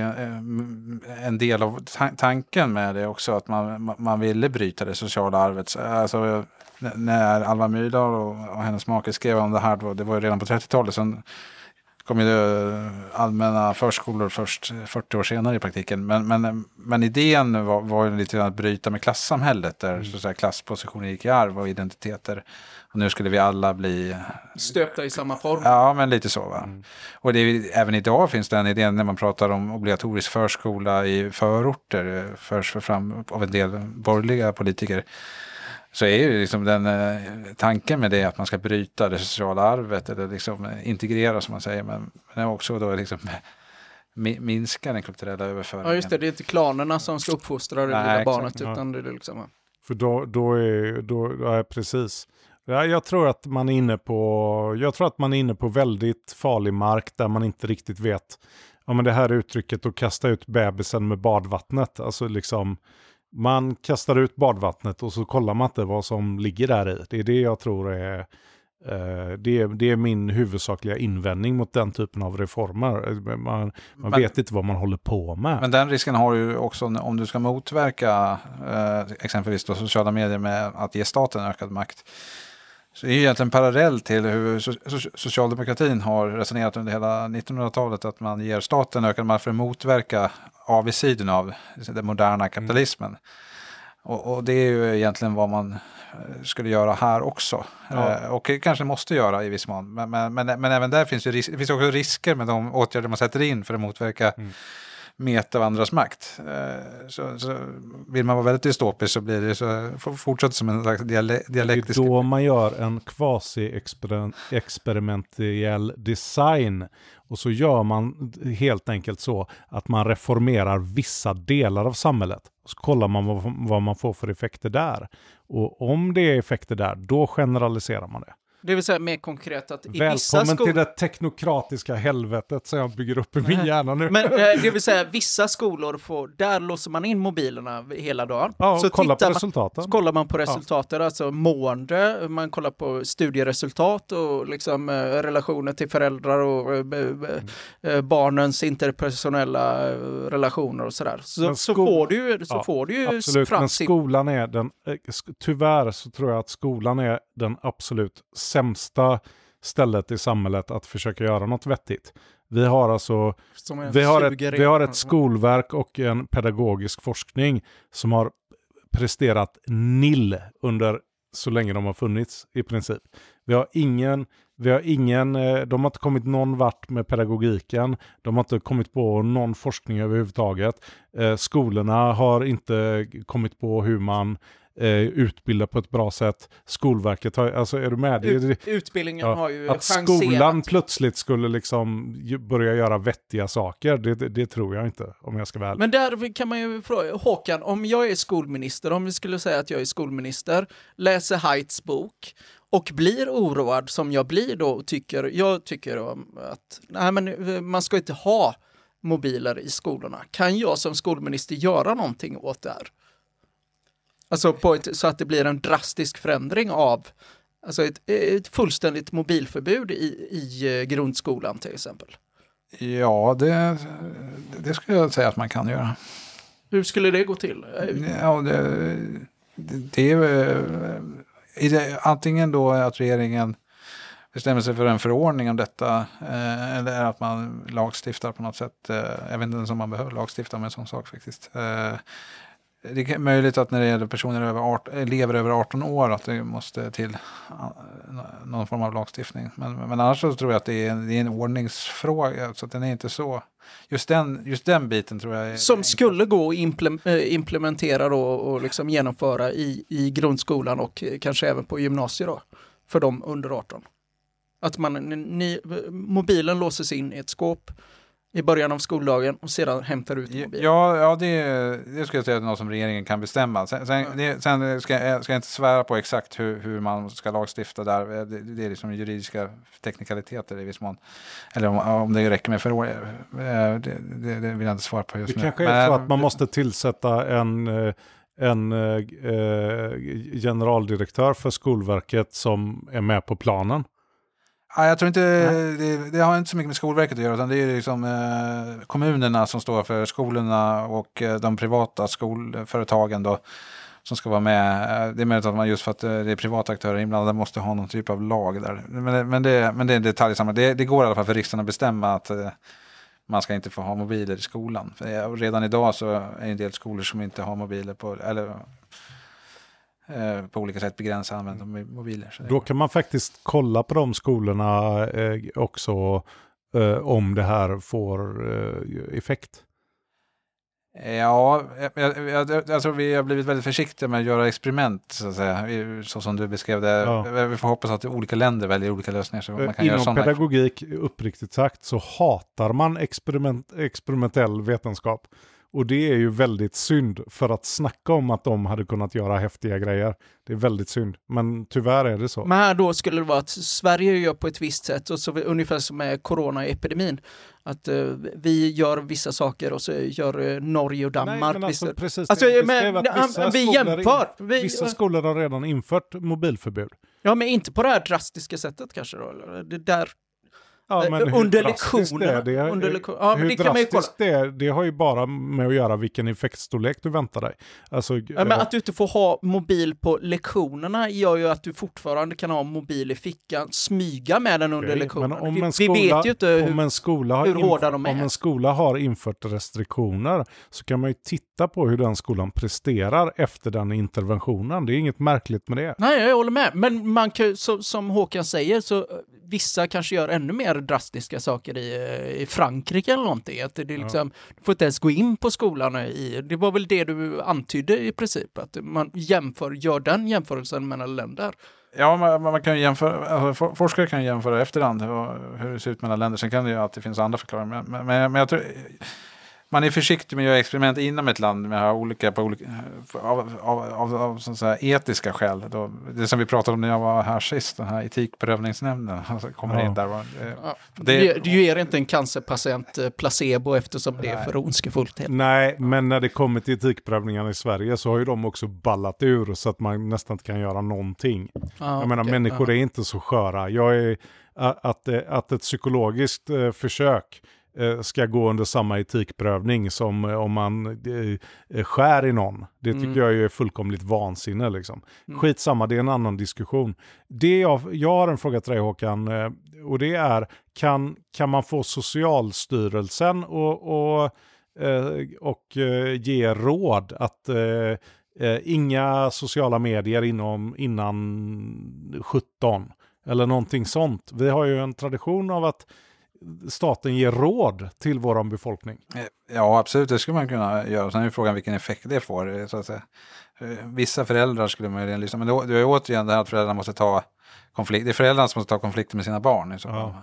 S3: en del av tanken med det också, att man, man ville bryta det sociala arvet. Alltså, när Alva Myrdal och, och hennes make skrev om det här, då, det var ju redan på trettiotalet, sen kom ju allmänna förskolor först fyrtio år senare i praktiken. Men, men, men idén var, var ju lite att bryta med klassamhället där mm. så att säga, klasspositioner gick i arv och identiteter. Och nu skulle vi alla bli...
S2: stöpta i samma form.
S3: Ja, men lite så va. Mm. Och det är, även idag finns den idén när man pratar om obligatorisk förskola i förorter, förs för fram av en del borgerliga politiker. Så är ju liksom den eh, tanken med det att man ska bryta det sociala arvet eller liksom integrera som man säger, men, men också då liksom mi- minska den kulturella överföringen.
S2: Ja just det, det är inte klanerna som ska uppfostra det
S3: Nej,
S2: lilla
S3: exakt,
S2: barnet
S1: ja.
S2: utan det är liksom...
S1: För då, då är, då, ja, precis. Ja, jag tror att man är inne på, jag tror att man är inne på väldigt farlig mark där man inte riktigt vet, ja men det här uttrycket att kasta ut bebisen med badvattnet, alltså liksom man kastar ut badvattnet och så kollar man inte vad som ligger där i. Det är det jag tror är, eh, det är, det är min huvudsakliga invändning mot den typen av reformer. Man, man men, vet inte vad man håller på med.
S3: Men den risken har ju också om du ska motverka eh, exempelvis då sociala medier med att ge staten ökad makt. Så det är ju egentligen parallell till hur so- socialdemokratin har resonerat under hela nittonhundratalet, att man ger staten ökad makt för att motverka avigsidan av den moderna kapitalismen. Mm. Och, och det är ju egentligen vad man skulle göra här också. Ja. Eh, och kanske måste göra i viss mån. Men, men, men, men även där finns ju ris- det finns också risker med de åtgärder man sätter in för att motverka mm. meta av andras makt. Så, så vill man vara väldigt dystopisk så blir det så fortsätter som en slags diale- dialektisk...
S1: Det är då man gör en quasi-experimentell design. Och så gör man helt enkelt så att man reformerar vissa delar av samhället. Och så kollar man vad, vad man får för effekter där. Och om det är effekter där, då generaliserar man det.
S2: Det vill säga mer konkret att i
S1: Välkommen
S2: vissa skolor...
S1: till det teknokratiska helvetet som jag bygger upp i min hjärna nu.
S2: Men eh, det vill säga vissa skolor får, där låser man in mobilerna hela dagen.
S1: Ja, och
S2: så
S1: kolla på
S2: man,
S1: resultaten.
S2: Så kollar man på resultaten, ja. Alltså mående, man kollar på studieresultat och liksom eh, relationer till föräldrar och eh, eh, barnens interpersonella eh, relationer och sådär. Så,
S1: skol-
S2: så får du ju, så
S1: ja,
S2: får du ju
S1: absolut,
S2: fram
S1: men
S2: sin...
S1: skolan är den, eh, tyvärr så tror jag att skolan är den absolut sämsta stället i samhället att försöka göra något vettigt. Vi har alltså vi har, ett, vi har ett skolverk och en pedagogisk forskning som har presterat nill under så länge de har funnits i princip. Vi har ingen Vi har ingen, de har inte kommit någon vart med pedagogiken. De har inte kommit på någon forskning överhuvudtaget. Eh, skolorna har inte kommit på hur man eh, utbildar på ett bra sätt. Skolverket har, alltså är du med?
S2: Ut, utbildningen
S1: ja,
S2: har ju
S1: att
S2: chanserat.
S1: Skolan plötsligt skulle liksom börja göra vettiga saker, det, det, det tror jag inte, om jag ska väl.
S2: Men där kan man ju fråga, Håkan, om jag är skolminister, om vi skulle säga att jag är skolminister, läser Heights bok och blir oroad som jag blir då och tycker, jag tycker att nej, men man ska inte ha mobiler i skolorna. Kan jag som skolminister göra någonting åt det här? Alltså på ett, så att det blir en drastisk förändring av alltså ett, ett fullständigt mobilförbud i, i grundskolan till exempel.
S3: Ja, det, det skulle jag säga att man kan göra.
S2: Hur skulle det gå till?
S3: Ja, det, det är det, antingen då att regeringen bestämmer sig för en förordning om detta eh, eller att man lagstiftar på något sätt. Eh, jag vet inte ens om man behöver lagstifta med en sån sak faktiskt. Eh, det är möjligt att när det gäller personer över arton, elever över arton år att det måste till någon form av lagstiftning. Men, men annars så tror jag att det är en, det är en ordningsfråga så att den är inte så... Just den, just den biten tror jag är...
S2: Som skulle gå att implementera då och liksom genomföra i, i grundskolan och kanske även på gymnasiet då, för de under arton. Att man, ni, mobilen låses in i ett skåp i början av skoldagen och sedan hämtar ut mobilen.
S3: Ja, ja det, det ska jag säga att något som regeringen kan bestämma. Sen, sen, mm. det, sen ska, jag, ska jag inte svära på exakt hur, hur man ska lagstifta där. Det, det är liksom juridiska teknikaliteter i viss mån. Eller om, om det räcker med förordningar. Det, det, det vill jag inte svara på just
S1: det
S3: nu.
S1: Det kanske är Men, så att man måste tillsätta en, en eh, generaldirektör för Skolverket som är med på planen.
S3: Ja, jag tror inte, det, det har inte så mycket med Skolverket att göra utan det är liksom eh, kommunerna som står för skolorna och eh, de privata skolföretagen då som ska vara med. Det är möjligt att man just för att det är privata aktörer inblandade måste ha någon typ av lag där. Men, men, det, men det är en detalj samma. Det, det går i alla fall för riksdagen att bestämma att eh, man ska inte få ha mobiler i skolan. För redan idag så är det en del skolor som inte har mobiler på... Eller, på olika sätt begränsa användandet av mobiler.
S1: Då kan man faktiskt kolla på de skolorna eh, också eh, om det här får eh, effekt.
S3: Ja, jag, jag, jag tror vi har blivit väldigt försiktiga med att göra experiment så att säga, så som du beskrev det. Ja. Vi får hoppas att olika länder väljer olika lösningar. Så man kan
S1: Inom
S3: göra
S1: pedagogik, uppriktigt sagt, så hatar man experiment, experimentell vetenskap. Och det är ju väldigt synd för att snacka om att de hade kunnat göra häftiga grejer. Det är väldigt synd, men tyvärr är det så.
S2: Men här då skulle det vara att Sverige gör på ett visst sätt och så ungefär som med coronaepidemin. Att uh, vi gör vissa saker och så gör uh, Norge och Danmark. Nej, men
S1: alltså, precis,
S2: alltså,
S1: det,
S2: men,
S1: vissa
S2: vi jämför.
S1: In, vi, vissa skolor har redan infört mobilförbud.
S2: Ja, men inte på det här drastiska sättet kanske då. Det där...
S1: Ja, men
S2: under lektionerna.
S1: Det, det,
S2: under lektion, ja,
S1: hur
S2: det kan man ju kolla.
S1: Det är, det har ju bara med att göra vilken effektstorlek du väntar dig. Alltså,
S2: ja, men att du inte får ha mobil på lektionerna gör ju att du fortfarande kan ha mobil i fickan, smyga med den under okay, lektionerna.
S1: Om en
S2: vi,
S1: skola,
S2: vi vet ju inte hur,
S1: om en skola har
S2: hur hårda
S1: inf-
S2: de är.
S1: Om en skola har infört restriktioner så kan man ju titta på hur den skolan presterar efter den interventionen. Det är inget märkligt med det.
S2: Nej, jag håller med. Men man kan, så, som Håkan säger så vissa kanske gör ännu mer mer drastiska saker i, i Frankrike eller någonting. Att det, det liksom, ja. Du får inte ens gå in på skolan i. Det var väl det du antydde i princip. Att man jämför, gör den jämförelsen mellan länder.
S3: Ja, man, man kan jämföra, alltså, forskare kan jämföra efterhand hur det ser ut mellan länder. Sen kan det ju alltid finnas andra förklaringar. Men, men, men jag tror... Man är försiktig med att göra experiment inom ett land med olika, på olika, av, av, av, av så att säga, etiska skäl. Då, det som vi pratade om när jag var här sist, den här etikprövningsnämnden. Alltså, kommer
S1: ja.
S3: in där.
S2: Ja. Det, du ger inte en cancerpatient placebo eftersom det är för ondskefullt.
S1: Nej, men när det kommer till etikprövningarna i Sverige så har ju de också ballat ur så att man nästan inte kan göra någonting. Ja, jag menar, okay. människor ja. är inte så sköra. Jag är, att, att ett psykologiskt försök ska gå under samma etikprövning som om man eh, skär i någon. Det tycker mm. jag är fullkomligt vansinne. Liksom. Mm. Skitsamma, det är en annan diskussion. Det jag, jag har en fråga till dig, Håkan, eh, och det är, kan, kan man få Socialstyrelsen och, och, eh, och eh, ge råd att eh, eh, inga sociala medier inom, innan sjutton eller någonting sånt? Vi har ju en tradition av att staten ger råd till vår befolkning.
S3: Ja, absolut. Det skulle man kunna göra. Sen är frågan vilken effekt det får. Så att säga. Vissa föräldrar skulle man ju lyssna. Men det, det är återigen det här att föräldrarna måste ta konflikt. Det är föräldrarna som måste ta konflikter med sina barn. Så. Ja.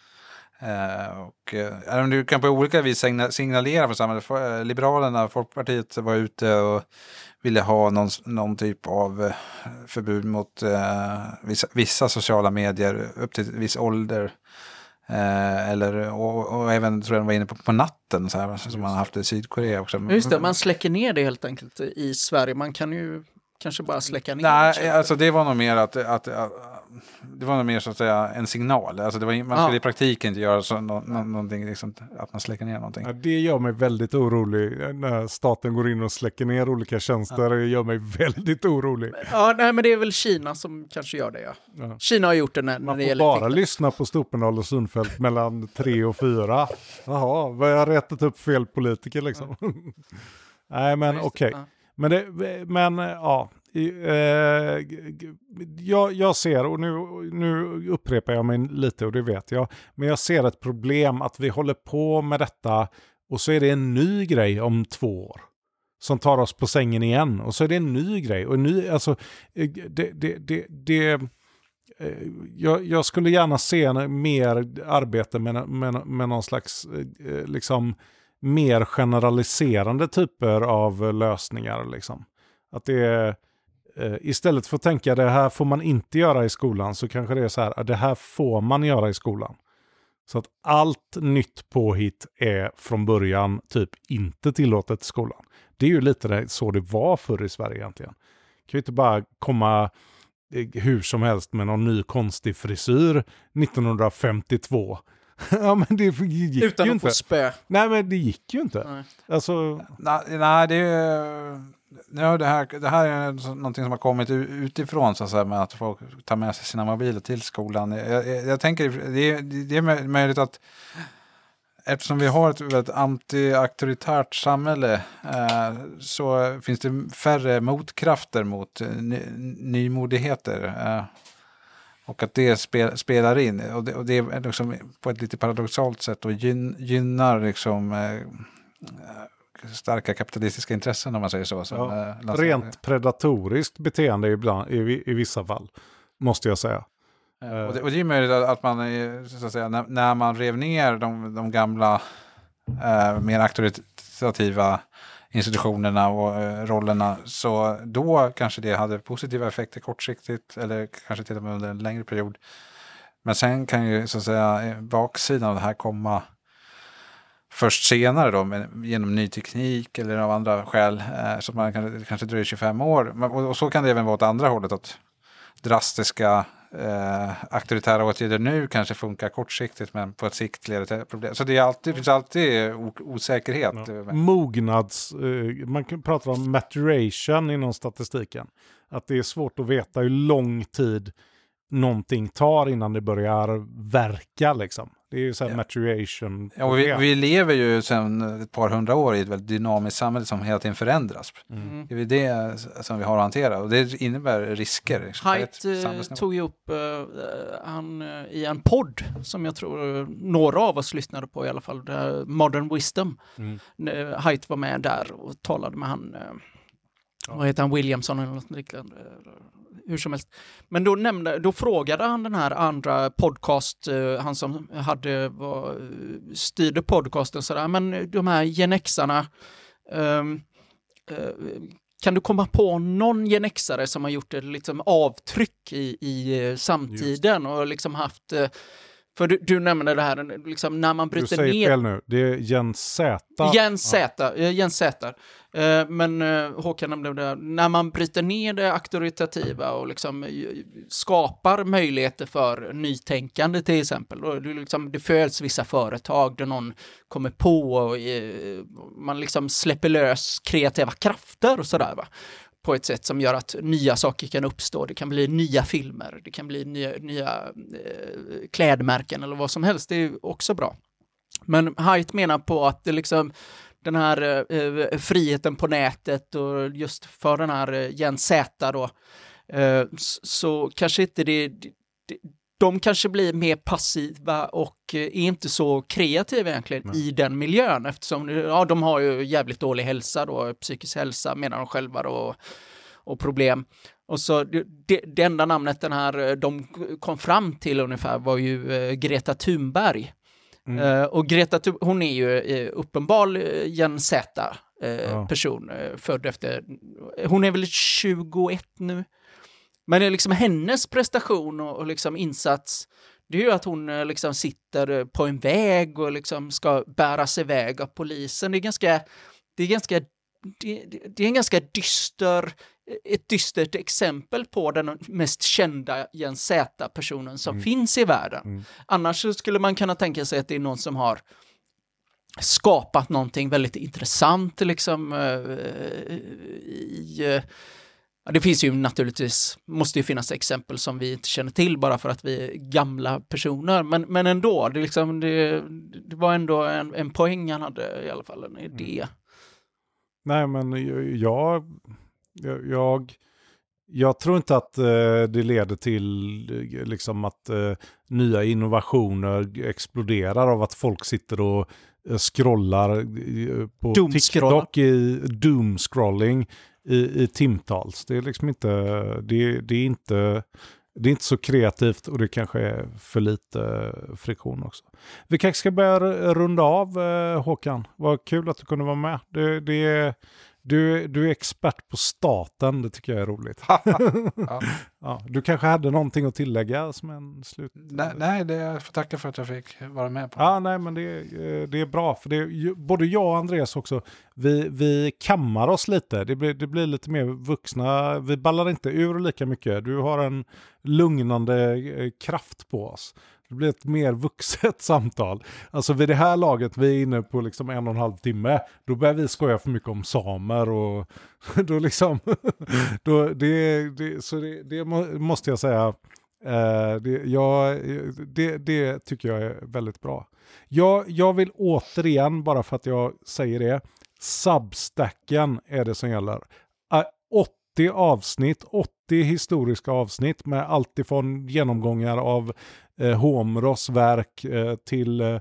S3: Eh, och, eh, du kan på olika vis signalera för samhället. Liberalerna, Folkpartiet var ute och ville ha någon, någon typ av förbud mot eh, vissa, vissa sociala medier upp till viss ålder. Eh, eller, och, och även tror jag de var inne på, på natten så här, som man har haft i Sydkorea också.
S2: Just det, man släcker ner det helt enkelt i Sverige. Man kan ju kanske bara släcka ner
S3: Nej,
S2: det.
S3: alltså det var nog mer att, att, att det var nog mer så att säga en signal. Alltså det var, man skulle ja. i praktiken inte göra så, no, no, någonting liksom, att man släcker ner någonting.
S1: Ja, det gör mig väldigt orolig när staten går in och släcker ner olika tjänster. Ja. Det gör mig väldigt orolig.
S2: Ja, nej, men det är väl Kina som kanske gör det, ja. ja. Kina har gjort det när, när det gäller...
S1: Man får bara lyssna på Stopendal och Sundfält mellan tre och fyra. Jaha, vad jag har rättat upp fel politiker liksom. Ja. nej, men okej. Okay. Ja. Men, det, men ja... Uh, jag, jag ser, och nu, nu upprepar jag mig lite och det vet jag, men jag ser ett problem att vi håller på med detta och så är det en ny grej om två år som tar oss på sängen igen och så är det en ny grej och en ny, alltså det, det, det, det jag, jag skulle gärna se mer arbete med, med, med någon slags liksom mer generaliserande typer av lösningar liksom. Att det är istället för att tänka det här får man inte göra i skolan så kanske det är så här, det här får man göra i skolan. Så att allt nytt påhitt är från början typ inte tillåtet i skolan. Det är ju lite så det var förr i Sverige egentligen. Det kan ju inte bara komma hur som helst med någon ny konstig frisyr nittonhundrafemtiotvå. ja, men det gick
S2: Utan
S1: ju
S2: att
S1: inte.
S2: få spö.
S1: Nej, men det gick ju inte. Nej. Alltså...
S3: Nej, nej, det är... Ja, det, här, det här är någonting som har kommit utifrån så att säga, med att folk tar med sig sina mobiler till skolan. Jag, jag, jag tänker, det är, det är möjligt att eftersom vi har ett väldigt anti-auktoritärt samhälle eh, så finns det färre motkrafter mot ny, nymodigheter. Eh, och att det spel, spelar in. Och det, och det är liksom på ett lite paradoxalt sätt och gyn, gynnar liksom... Eh, starka kapitalistiska intressen om man säger så. Som,
S1: ja,
S3: äh,
S1: rent predatoriskt beteende ibland, i, i vissa fall, måste jag säga.
S3: Ja, och, det, och det är möjligt att man, så att säga, när, när man rev ner de, de gamla äh, mer auktoritativa institutionerna och äh, rollerna, så då kanske det hade positiva effekter kortsiktigt eller kanske till och med under en längre period. Men sen kan ju så att säga baksidan av det här komma först senare då, med, genom ny teknik eller av andra skäl, eh, så att man kan, kanske dröjer tjugofem år. Men, och, och så kan det även vara åt andra hållet, att drastiska eh, auktoritära åtgärder nu kanske funkar kortsiktigt, men på ett sikt leder till problem. Så det, är alltid, det finns alltid o- osäkerhet.
S1: Ja. Mognads, eh, man kan prata om maturation inom statistiken. Att det är svårt att veta hur lång tid någonting tar innan det börjar verka liksom. Det är ju så här
S3: ja.
S1: maturation.
S3: Ja, och vi, vi lever ju sedan ett par hundra år i ett väldigt dynamiskt samhälle som hela tiden förändras.
S1: Mm.
S3: Det är det som vi har att hantera och det innebär risker.
S2: Haidt uh, tog ju upp uh, han, uh, i en podd som jag tror uh, några av oss lyssnade på i alla fall, uh, Modern Wisdom. Mm. Uh, Haidt var med där och talade med han, uh, ja. vad heter han, Williamson eller något liknande. Uh, hur som helst. Men då nämnde, då frågade han den här andra podcast, uh, han som hade, var, styrde podcasten sådär, men de här genexarna, um, uh, kan du komma på någon genexare som har gjort ett liksom avtryck i, i samtiden och liksom haft, för du, du nämnde det här, liksom när man bryter ner...
S1: Du säger ner... fel nu, det är Jens Z.
S2: Jens Z, ja. Jens Z. Men Håkan nämnde det, när man bryter ner det auktoritativa och liksom skapar möjligheter för nytänkande till exempel. Och det, liksom, det föds vissa företag där någon kommer på och man liksom släpper lös kreativa krafter och sådär, va? På ett sätt som gör att nya saker kan uppstå. Det kan bli nya filmer, det kan bli nya, nya eh, klädmärken eller vad som helst. Det är också bra. Men Haidt menar på att det liksom, den här eh, friheten på nätet och just för den här eh, Jens Z då, eh, så, så kanske inte det, det, de kanske blir mer passiva och är inte så kreativa egentligen Nej. i den miljön, eftersom ja, de har ju jävligt dålig hälsa då, psykisk hälsa menar de själva då, och problem. Och så det, det enda namnet den här de kom fram till ungefär var ju uh, Greta Thunberg. Mm. Uh, och Greta hon är ju uh, uppenbar uh, Jens Z uh, ja. person uh, född efter, hon är väl tjugoett nu. Men det är liksom hennes prestation och, och liksom insats, det är ju att hon liksom sitter på en väg och liksom ska bäras iväg av polisen. Det är ganska, det är ganska, det, det är en ganska dyster, ett dystert exempel på den mest kända Jens Z-personen som mm. finns i världen. Mm. Annars skulle man kunna tänka sig att det är någon som har skapat någonting väldigt intressant liksom i... Ja, det finns ju naturligtvis, måste ju finnas exempel som vi inte känner till bara för att vi är gamla personer. Men, men ändå, det, liksom, det, det var ändå en, en poäng han hade i alla fall, en idé. Mm.
S1: Nej, men jag, jag, jag, jag tror inte att eh, det leder till liksom att eh, nya innovationer exploderar av att folk sitter och eh, scrollar eh, på TikTok i doomscrolling. I, i timtals. Det är liksom inte det, det är inte det är inte så kreativt och det kanske är för lite friktion också. Vi kanske ska börja runda av, eh, Håkan. Vad kul att du kunde vara med. Det, det är, du, du är expert på staten, det tycker jag är roligt. ja. Ja, du kanske hade någonting att tillägga som en slut?
S3: Nej, nej det, jag får tacka för att jag fick vara med på.
S1: Ja, nej, men det, det är bra. För det, både jag och Andreas också, vi, vi kammar oss lite. Det blir, det blir lite mer vuxna. Vi ballar inte ur lika mycket. Du har en lugnande kraft på oss. Det blir ett mer vuxet samtal. Alltså vid det här laget, vi är inne på liksom en och en halv timme. Då börjar vi skoja för mycket om samer och då liksom, då det, det, så det, det måste jag säga, eh, det, jag, det, det tycker jag är väldigt bra. Jag, jag vill återigen, bara för att jag säger det, Substacken är det som gäller. åttio avsnitt, åttio historiska avsnitt med allt ifrån genomgångar av eh, Homros verk eh, till eh,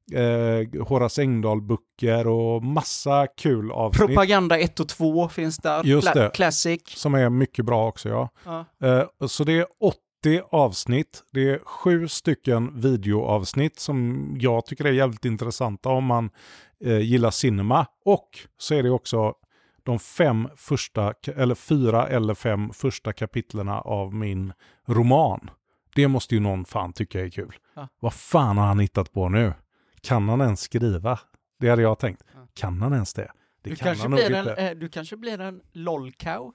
S1: Horace Engdahl-böcker och massa kul avsnitt.
S2: Propaganda ett och två finns där.
S1: Just det.
S2: Classic.
S1: Som är mycket bra också, ja. ja. Eh, så det är åttio avsnitt. Det är sju stycken videoavsnitt som jag tycker är jävligt intressanta om man eh, gillar cinema. Och så är det också de fem första, eller fyra eller fem första kapitlerna av min roman. Det måste ju någon fan tycka är kul. Ja. Vad fan har han hittat på nu? Kan han ens skriva? Det hade jag tänkt. Ja. Kan han ens det? Det
S2: du,
S1: kan
S2: kanske
S1: han
S2: blir
S1: nog
S2: en,
S1: inte.
S2: eh, du kanske blir en lolcow.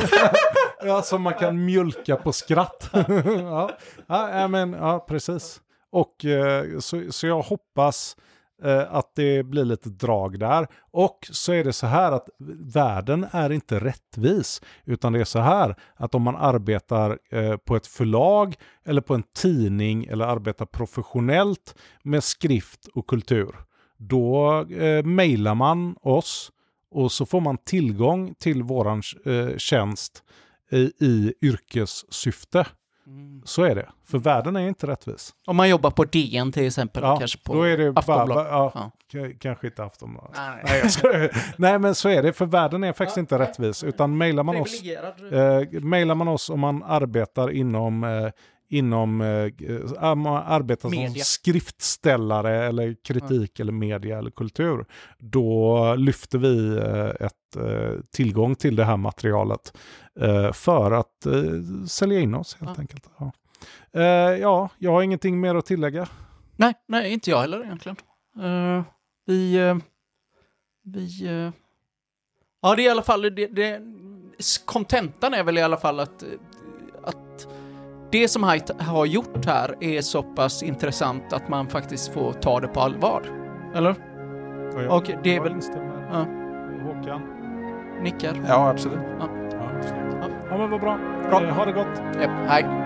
S1: Ja, som man kan mjölka på skratt. ja. Ja, men, ja, precis. Och eh, så, så jag hoppas eh, att det blir lite drag där. Och så är det så här att världen är inte rättvis, utan det är så här att om man arbetar eh, på ett förlag eller på en tidning eller arbetar professionellt med skrift och kultur, då eh, mejlar man oss och så får man tillgång till våran eh, tjänst i, i yrkessyfte. Mm. Så är det. För världen är inte rättvis.
S2: Om man jobbar på D N till exempel.
S1: Ja,
S2: kanske på
S1: då är det bara, ja,
S2: ja.
S1: k- kanske inte Aftonbladet.
S2: Nej,
S1: nej. Nej, ska, nej, men så är det. För världen är faktiskt ja, inte nej, rättvis. Utan mejlar man oss, eh, mejlar man oss om man arbetar inom... Eh, inom äh, man arbetar som media. Skriftställare eller kritik ja. Eller media eller kultur, då lyfter vi äh, ett äh, tillgång till det här materialet äh, för att äh, sälja in oss helt ja. Enkelt. Ja. Äh, ja, jag har ingenting mer att tillägga.
S2: Nej, nej inte jag heller egentligen. Uh, vi uh, vi uh... ja, det är i alla fall det, det kontentan är väl i alla fall att att det som Haidt har gjort här är så pass intressant att man faktiskt får ta det på allvar. Eller?
S1: Ja, ja.
S2: Och det är väl...
S1: Ja. Håkan?
S2: Nickar?
S3: Ja, absolut.
S2: Ja,
S1: ja, absolut. Ja. Ja, men vad bra.
S2: bra.
S1: Ha det gott.
S2: Ja, hej.